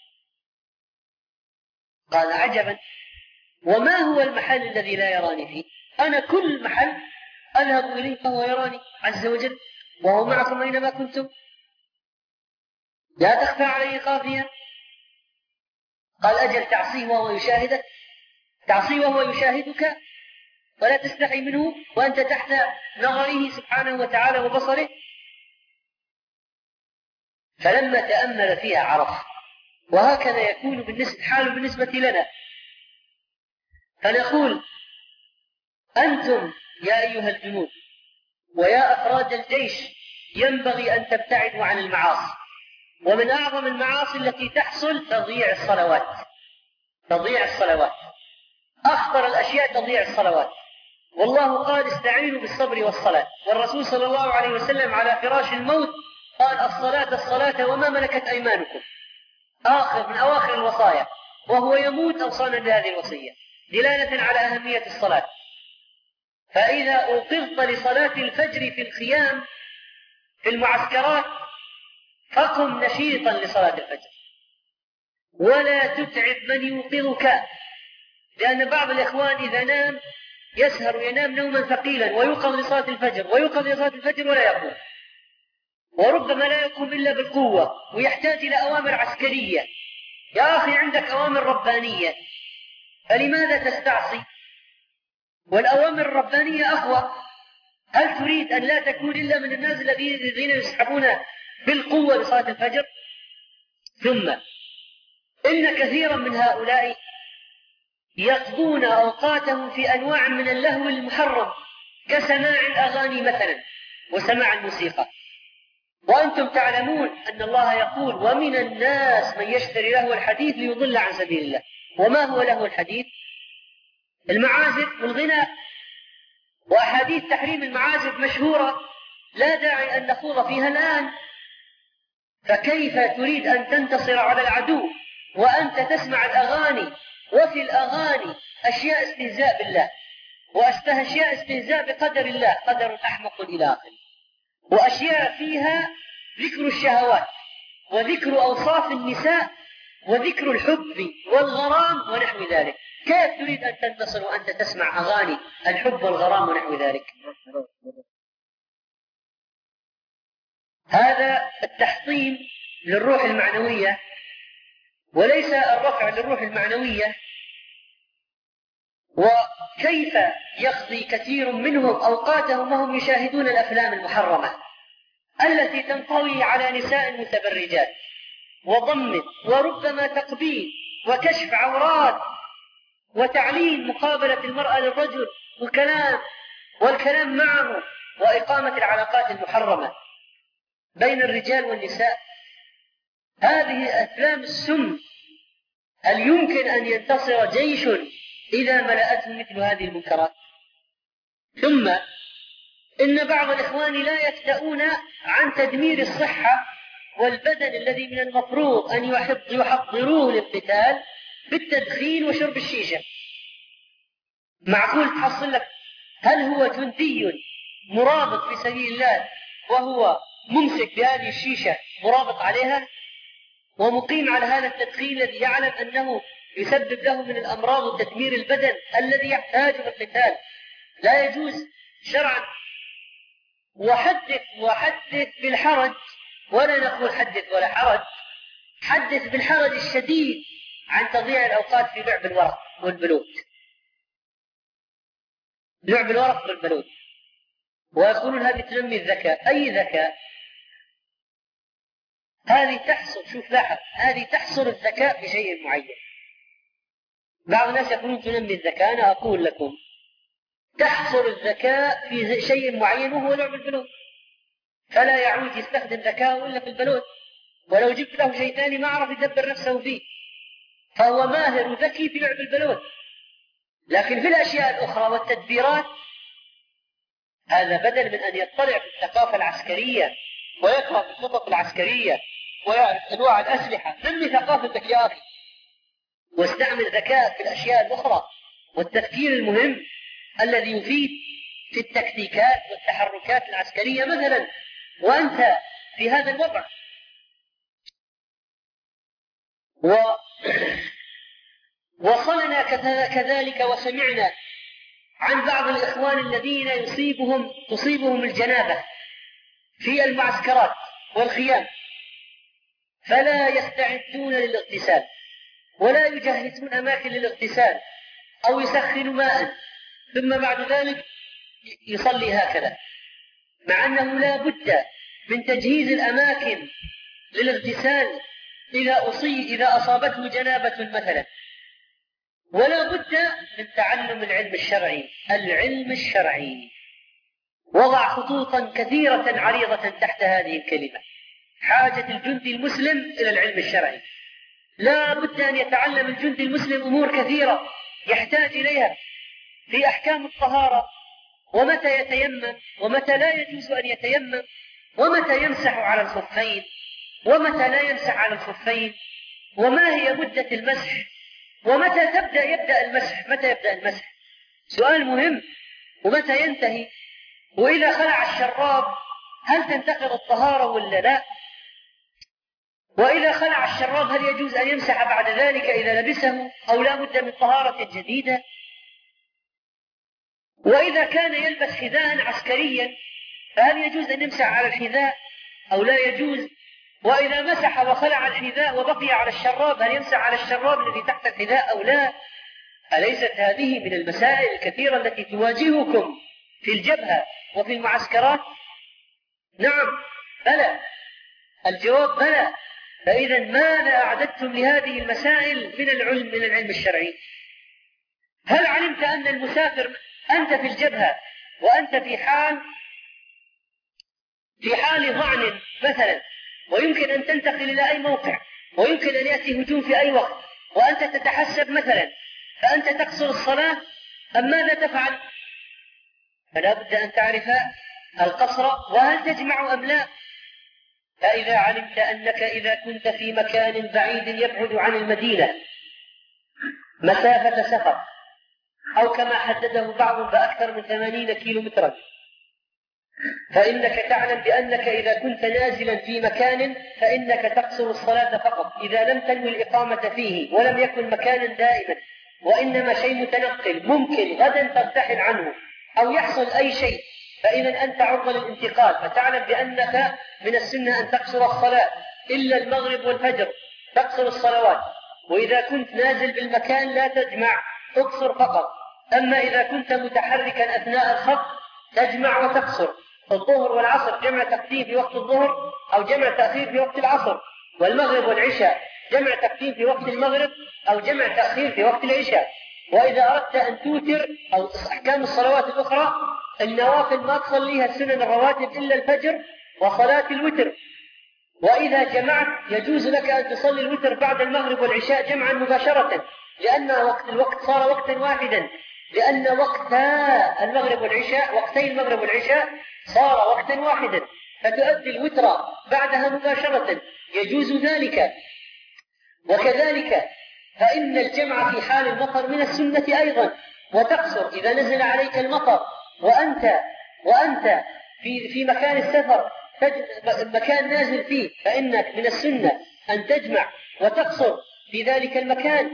قال عجبا، وما هو المحل الذي لا يراني فيه؟ أنا كل محل أذهب إليه فهو يراني عز وجل، وهو معكم أينما كنتم، لا تخفى عليه خافية. قال أجل تعصيه وهو يشاهدك، تعصيه وهو يشاهدك ولا تستحي منه وأنت تحت نظره سبحانه وتعالى وبصره. فلما تأمل فيها عرف. وهكذا يكون بالنسبة حاله بالنسبة لنا. فنقول أنتم يا أيها الجنود ويا أفراد الجيش ينبغي أن تبتعدوا عن المعاصي. ومن أعظم المعاصي التي تحصل تضييع الصلوات، تضييع الصلوات، أخطر الأشياء تضييع الصلوات. والله قال استعينوا بالصبر والصلاة، والرسول صلى الله عليه وسلم على فراش الموت قال الصلاة الصلاة وما ملكت أيمانكم، آخر من أواخر الوصايا، وهو يموت أوصانا بهذه الوصية دلالة على أهمية الصلاة. فإذا أوقظت لصلاة الفجر في الخيام في المعسكرات فقم نشيطا لصلاة الفجر، ولا تتعب من يوقظك، لأن بعض الإخوان إذا نام يسهر وينام نوما ثقيلا ويوقظ لصلاة الفجر ويوقظ لصلاة الفجر ولا يقوم، وربما لا يقوم إلا بالقوة ويحتاج إلى أوامر عسكرية. يا أخي عندك أوامر ربانية، فلماذا تستعصي؟ والأوامر الربانية أقوى. هل تريد أن لا تكون إلا من الناس الذين يسحبون بالقوة لصلاة الفجر؟ ثم إن كثيرا من هؤلاء يقضون أوقاتهم في أنواع من اللهو المحرم كسماع الأغاني مثلا وسماع الموسيقى، وأنتم تعلمون أن الله يقول ومن الناس من يشتري لهو الحديث ليضل عن سبيل الله. وما هو لهو الحديث؟ المعازف والغناء، وأحاديث تحريم المعازف مشهورة لا داعي أن نخوض فيها الآن. فكيف تريد أن تنتصر على العدو وأنت تسمع الأغاني، وفي الأغاني أشياء استهزاء بالله وأشياء استهزاء بقدر الله، قدر أحمق إلى آخره، وأشياء فيها ذكر الشهوات وذكر أوصاف النساء وذكر الحب والغرام ونحو ذلك. كيف تريد أن تنتصر وأنت تسمع أغاني الحب والغرام ونحو ذلك؟ هذا التحطيم للروح المعنوية وليس الرفع للروح المعنوية. وكيف يقضي كثير منهم أوقاتهم وهم يشاهدون الأفلام المحرمة التي تنطوي على نساء متبرجات وضم وربما تقبيل وكشف عورات وتعليم مقابلة المرأة للرجل وكلام والكلام معه وإقامة العلاقات المحرمة بين الرجال والنساء. هذه أفلام السم. هل يمكن أن ينتصر جيش إذا ملأته مثل هذه المنكرات؟ ثم إن بعض الإخوان لا يفتؤون عن تدمير الصحة والبدن الذي من المفروض أن يحضروه للقتال بالتدخين وشرب الشيشة. معقول تحصل لك هل هو جندي مرابط في سبيل الله وهو ممسك بهذه الشيشة مرابط عليها ومقيم على هذا التدخين الذي يعلم أنه يسبب له من الأمراض وتدمير البدن الذي يحتاج للقتال؟ لا يجوز شرعا. وحدث وحدث بالحرج، ولا نقول حدث ولا حرج، حدث بالحرج الشديد عن تضييع الأوقات في لعب الورق والبلوت، لعب الورق والبلوت، ويقولون هذه تنمي الذكاء. أي ذكاء؟ هذه تحصر، شوف لاحظ، هذه تحصر الذكاء في شيء معين. بعض الناس يقولون تنمي الذكاء، أنا أقول لكم تحصر الذكاء في شيء معين وهو لعب البلوت، فلا يعود يستخدم ذكاءه إلا في البلوت، ولو جبت له شيء ثاني ما عرف يدبر نفسه فيه، فهو ماهر وذكي في لعب البلوت. لكن في الأشياء الأخرى والتدبيرات هذا بدل من أن يطلع في الثقافة العسكرية ويقرأ في الخطط العسكرية ويعرف أنواع الأسلحة. نمي ثقافتك يا أخي واستعمل ذكاء في الأشياء الأخرى والتفكير المهم الذي يفيد في التكتيكات والتحركات العسكرية مثلا وأنت في هذا الوضع. و... وصلنا كذلك وسمعنا عن بعض الإخوان الذين يصيبهم تصيبهم الجنابة في المعسكرات والخيام فلا يستعدون للاغتسال ولا يجهزون أماكن للاغتسال أو يسخنوا ماء ثم بعد ذلك يصلي هكذا، مع أنه لا بد من تجهيز الأماكن للاغتسال إذا أصيب إذا أصابته جنابة مثلا، ولا بد من تعلم العلم الشرعي العلم الشرعي وضع خطوطا كثيرة عريضة تحت هذه الكلمة: حاجة الجندي المسلم إلى العلم الشرعي. لا بد أن يتعلم الجندي المسلم أمور كثيرة يحتاج إليها في أحكام الطهارة، ومتى يتيمم ومتى لا يجوز أن يتيمم، ومتى يمسح على الخفين ومتى لا يمسح على الخفين، وما هي مدة المسح، ومتى تبدأ يبدأ المسح متى يبدأ المسح سؤال مهم، ومتى ينتهي، وإذا خلع الشراب هل تنتقض الطهارة ولا لا، وإذا خلع الشراب هل يجوز أن يمسح بعد ذلك إذا لبسه أو لا بد من طهارة جديدة، وإذا كان يلبس حذاء عسكريا فهل يجوز أن يمسح على الحذاء أو لا يجوز، وإذا مسح وخلع الحذاء وبقي على الشراب هل يمسح على الشراب الذي تحت الحذاء أو لا؟ أليست هذه من المسائل الكثيرة التي تواجهكم في الجبهة وفي المعسكرات؟ نعم بلى، الجواب بلى. فإذا ماذا أعددتم لهذه المسائل من العلم من العلم الشرعي؟ هل علمت أن المسافر، أنت في الجبهة وأنت في حال في حال ضعن مثلا، ويمكن أن تنتقل إلى أي موقع، ويمكن أن يأتي هجوم في أي وقت، وأنت تتحسب مثلا، فأنت تقصر الصلاة أم ماذا تفعل؟ فلا بد أن تعرف القصر وهل تجمع أم لا. فإذا علمت أنك إذا كنت في مكان بعيد يبعد عن المدينة مسافة سفر، أو كما حدده بعضهم بأكثر من ثمانين كيلو مترا، فإنك تعلم بأنك إذا كنت نازلا في مكان فإنك تقصر الصلاة فقط إذا لم تنوي الإقامة فيه ولم يكن مكانا دائما، وإنما شيء متنقل ممكن غدا ترتحل عنه أو يحصل أي شيء، فإذا أنت عرضة للانتقال، فتعلم بأنك من السنة أن تقصر الصلاة إلا المغرب والفجر، تقصر الصلوات. وإذا كنت نازل بالمكان لا تجمع، تقصر فقط. أما إذا كنت متحركا أثناء الخط تجمع وتقصر. الظهر والعصر جمع تقديم في وقت الظهر أو جمع تأخير في وقت العصر، والمغرب والعشاء جمع تقديم في وقت المغرب أو جمع تأخير في وقت العشاء. وإذا أردت أن توتر أو أحكام الصلوات الأخرى، النوافل ما تصليها السنن الرواتب إلا الفجر وصلاة الوتر. وإذا جمعت يجوز لك أن تصلي الوتر بعد المغرب والعشاء جمعا مباشرة، لأن وقت الوقت صار وقتا واحدا، لأن وقتا المغرب والعشاء وقتي المغرب والعشاء صار وقتا واحدا، فتؤدي الوتر بعدها مباشرة، يجوز ذلك. وكذلك فإن الجمع في حال المطر من السنة أيضا، وتقصر إذا نزل عليك المطر وأنت وأنت في في مكان السفر، مكان نازل فيه، فإنك من السنة أن تجمع وتقصر في ذلك المكان.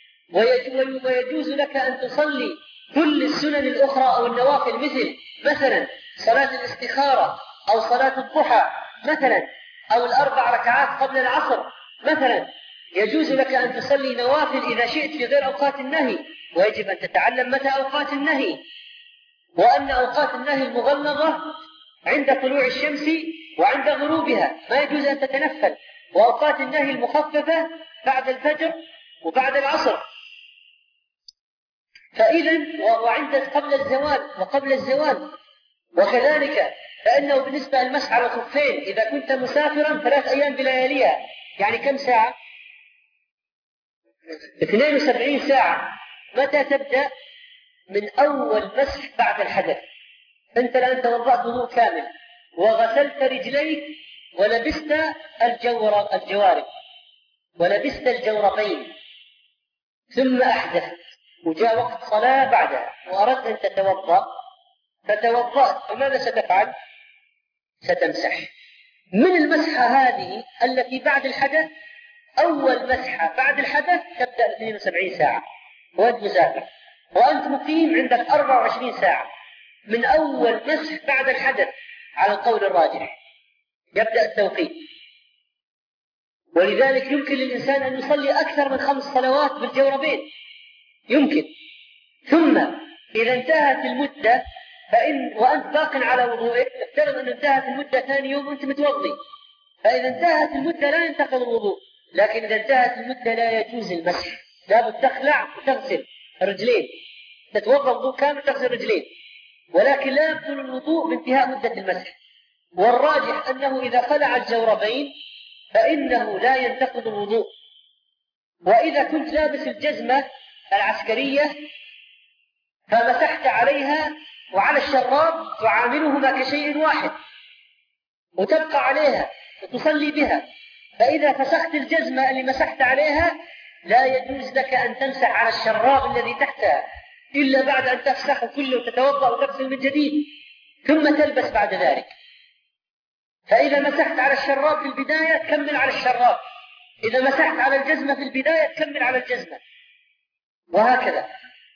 ويجوز لك أن تصلي كل السنن الأخرى أو النوافل، مثل مثلا صلاة الاستخارة أو صلاة الضحى مثلا، أو الأربع ركعات قبل العصر مثلا. يجوز لك أن تصلي نوافل إذا شئت في غير أوقات النهي، ويجب أن تتعلم متى أوقات النهي، وأن أوقات النهي المغلظة عند طلوع الشمس وعند غروبها ما يجوز أن تتنفل، وأوقات النهي المخففة بعد الفجر وبعد العصر. فإذا وعند قبل الزوال وقبل الزوال. وكذلك فإنه بالنسبة للمسح على الخفين إذا كنت مسافرا ثلاث أيام بلياليها، يعني كم ساعة؟ اثنين وسبعين ساعة. متى تبدأ؟ من أول مسح بعد الحدث. أنت الآن توضأت وضوء كامل وغسلت رجليك ولبست الجور الجوارب ولبست الجوربين، ثم أحدثت وجاء وقت صلاة بعدها وأردت أن تتوضأ، فتوضأت، فماذا ستفعل؟ ستمسح. من المسحة هذه التي بعد الحدث، أول مسحة بعد الحدث تبدأ اثنين وسبعين ساعة وأنت مسافر، وأنت مقيم عندك أربع وعشرين ساعة من أول مسح بعد الحدث على القول الراجح يبدأ التوقيت. ولذلك يمكن للإنسان أن يصلي أكثر من خمس صلوات بالجوربين، يمكن. ثم إذا انتهت المدة فإن وأنت باق على وضوئك، افترض أن انتهت المدة ثاني يوم وأنت متوضي، فإذا انتهت المدة لا ينتقض الوضوء، لكن إذا انتهت المدة لا يجوز المسح، لابد تخلع وتغسل رجلين، تتوضأ وضوء كامل تغسل رجلين، ولكن لا يبطل الوضوء بانتهاء مدة المسح. والراجح أنه إذا خلع الجوربين فإنه لا ينتقض الوضوء. وإذا كنت لابس الجزمة العسكرية فمسحت عليها وعلى الشراب تعاملهما كشيء واحد وتبقى عليها وتصلي بها، فإذا فسخت الجزمة اللي مسحت عليها لا يجوز لك أن تمسح على الشراب الذي تحتها إلا بعد أن تفسخ كله وتتوضأ وتغسل من جديد ثم تلبس بعد ذلك. فإذا مسحت على الشراب في البداية كمل على الشراب، إذا مسحت على الجزمة في البداية كمل على الجزمة، وهكذا.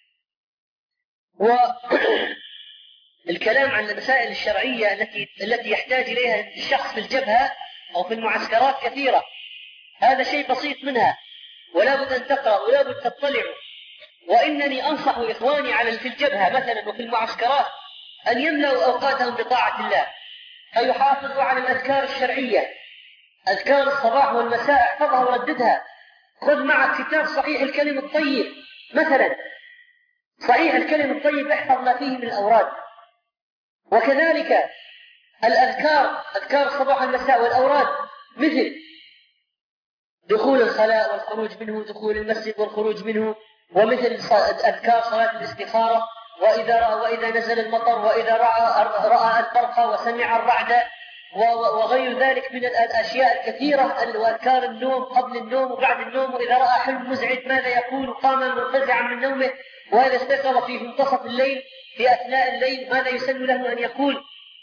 والكلام عن المسائل الشرعية التي التي يحتاج إليها الشخص في الجبهة أو في المعسكرات كثيرة، هذا شيء بسيط منها ولا بد أن تقرأ ولا بد تطلعوا. وإنني أنصح إخواني على في الجبهة مثلا وفي المعسكرات أن يملأوا أوقاتهم بطاعة الله، فيحافظوا على الأذكار الشرعية، أذكار الصباح والمساء احفظها ورددها. خذ معك كتاب صحيح الكلم الطيب مثلا، صحيح الكلم الطيب احفظ ما فيه من الأوراد. وكذلك الأذكار، أذكار الصباح والمساء والأوراد، مثل دخول الخلاء والخروج منه، دخول المسجد والخروج منه، ومثل أذكار صلاة الاستخارة، وإذا رأى وإذا نزل المطر، وإذا رأى, رأى البرق وسمع الرعد، وغير ذلك من الأشياء الكثيرة، وأذكار النوم قبل النوم وبعد النوم، وإذا رأى حلم مزعج ماذا يقول، قام منفزعا من نومه، وإذا استيقظ في منتصف الليل في أثناء الليل ماذا يسن له أن يقول.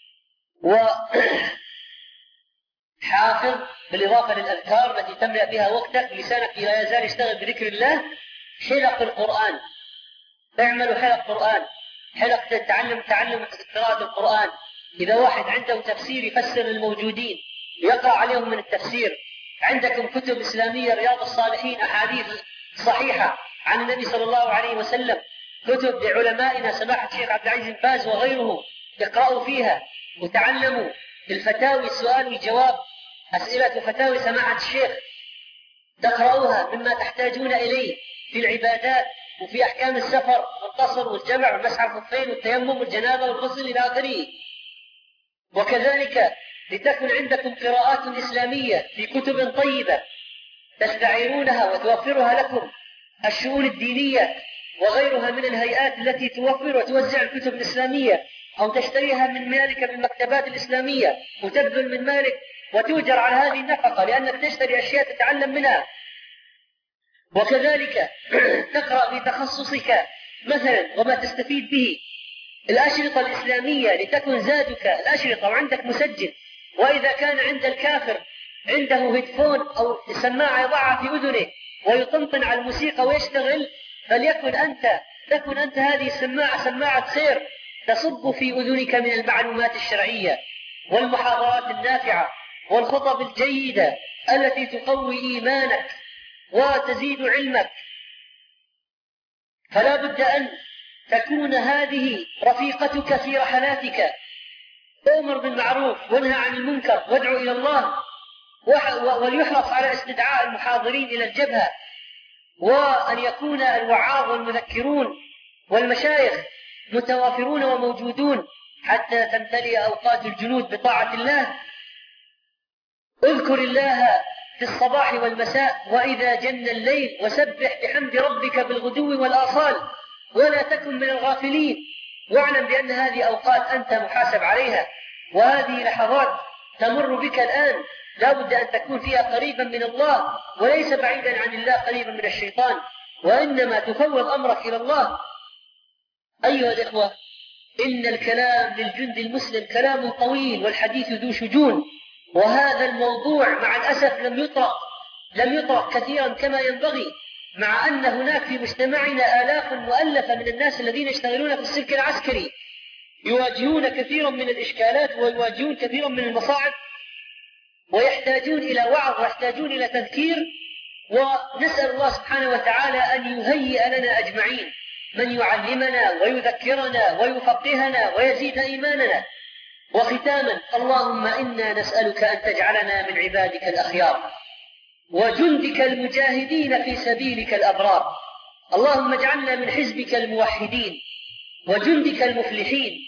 وحافظ بالإضافة للأذكار التي تملأ بها وقتك، لسانك لا يزال يشتغل بذكر الله، حلق القرآن، اعملوا حلق قرآن، حلق تعلم تعلم قراءة القرآن. إذا واحد عنده تفسير يفسر للموجودين يقرأ عليهم من التفسير. عندكم كتب إسلامية، رياض الصالحين، أحاديث صحيحة عن النبي صلى الله عليه وسلم، كتب لعلمائنا سماحة الشيخ عبد العزيز بن باز وغيره، اقرأوا فيها وتعلموا. الفتاوي السؤال والجواب، أسئلة وفتاوي سماحة الشيخ تقرأوها مما تحتاجون إليه في العبادات وفي أحكام السفر والقصر والجمع والمسح على الخفين والتيمم والجنابة والغسل إلى آخره. وكذلك لتكن عندكم قراءات إسلامية في كتب طيبة تستعيرونها وتوفرها لكم الشؤون الدينية وغيرها من الهيئات التي توفر وتوزع الكتب الإسلامية، أو تشتريها من مالك من المكتبات الإسلامية وتبذل من مالك وتؤجر على هذه النفقة لأنك تشتري أشياء تتعلم منها. وكذلك تقرأ في تخصصك مثلا وما تستفيد به الأشرطة الإسلامية لتكن زادك الأشرطة وعندك مسجل. وإذا كان عند الكافر عنده هيدفون أو سماعة يضعها في أذنه ويطنطن على الموسيقى ويشتغل، فليكن أنت تكن أنت هذه السماعة سماعة خير تصب في أذنك من المعلومات الشرعية والمحاضرات النافعة والخطب الجيدة التي تقوي إيمانك وتزيد علمك. فلا بد أن تكون هذه رفيقتك في رحلاتك، أمر بالمعروف وانهى عن المنكر وادعو إلى الله، وليحرص على استدعاء المحاضرين إلى الجبهة، وأن يكون الوعاظ والمذكرون والمشايخ متوافرون وموجودون حتى تمتلئ أوقات الجنود بطاعة الله. اذكر الله في الصباح والمساء وإذا جن الليل وسبح بحمد ربك بالغدو والآصال ولا تكن من الغافلين. واعلم بأن هذه أوقات أنت محاسب عليها، وهذه لحظات تمر بك الآن لا بد أن تكون فيها قريبا من الله وليس بعيدا عن الله قريبا من الشيطان، وإنما تفوض أمرك إلى الله. أيها الإخوة، إن الكلام للجند المسلم كلام طويل والحديث ذو شجون، وهذا الموضوع مع الأسف لم يطرق لم يطرق كثيرا كما ينبغي، مع أن هناك في مجتمعنا آلاف مؤلفة من الناس الذين يشتغلون في السلك العسكري يواجهون كثيرا من الإشكالات ويواجهون كثيرا من المصاعب ويحتاجون إلى وعظ ويحتاجون إلى تذكير. ونسأل الله سبحانه وتعالى أن يهيئ لنا أجمعين من يعلمنا ويذكرنا ويفقهنا ويزيد إيماننا. وختاما، اللهم إنا نسألك أن تجعلنا من عبادك الأخيار وجندك المجاهدين في سبيلك الأبرار. اللهم اجعلنا من حزبك الموحدين وجندك المفلحين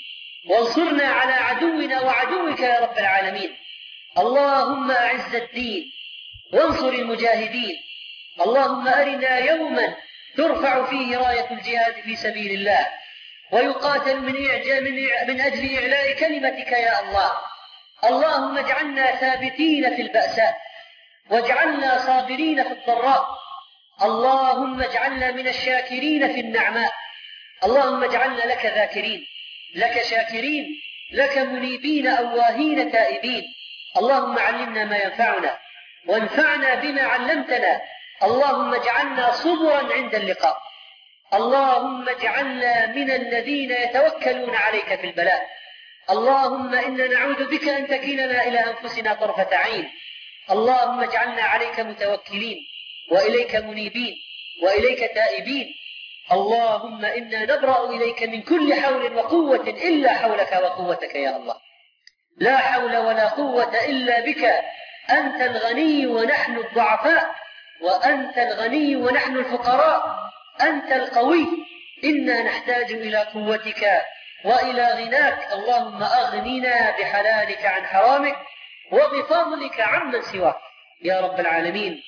وانصرنا على عدونا وعدوك يا رب العالمين. اللهم أعز الدين وانصر المجاهدين. اللهم أرنا يوما ترفع فيه راية الجهاد في سبيل الله ويقاتل من, إعجام من أجل إعلاء كلمتك يا الله. اللهم اجعلنا ثابتين في البأساء واجعلنا صابرين في الضراء. اللهم اجعلنا من الشاكرين في النعماء. اللهم اجعلنا لك ذاكرين، لك شاكرين، لك منيبين أواهين تائبين. اللهم علمنا ما ينفعنا وانفعنا بما علمتنا. اللهم اجعلنا صبرا عند اللقاء. اللهم اجعلنا من الذين يتوكلون عليك في البلاء. اللهم إنا نعوذ بك أن تكلنا إلى أنفسنا طرفة عين. اللهم اجعلنا عليك متوكلين وإليك منيبين وإليك تائبين. اللهم إنا نبرأ إليك من كل حول وقوة إلا حولك وقوتك يا الله. لا حول ولا قوة إلا بك. أنت الغني ونحن الضعفاء، وأنت الغني ونحن الفقراء. أنت القوي، إنا نحتاج إلى قوتك وإلى غناك. اللهم أغننا بحلالك عن حرامك وبفضلك عمن سواك يا رب العالمين.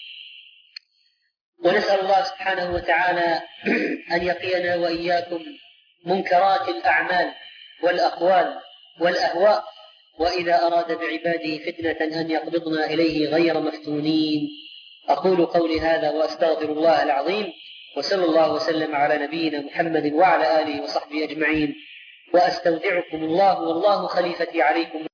ونسأل الله سبحانه وتعالى أن يقينا وإياكم منكرات الأعمال والأقوال والأهواء، وإذا أراد بعباده فتنة أن يقبضنا إليه غير مفتونين. أقول قولي هذا وأستغفر الله العظيم، وصلى الله وسلم على نبينا محمد وعلى آله وصحبه أجمعين، وأستودعكم الله والله خليفتي عليكم.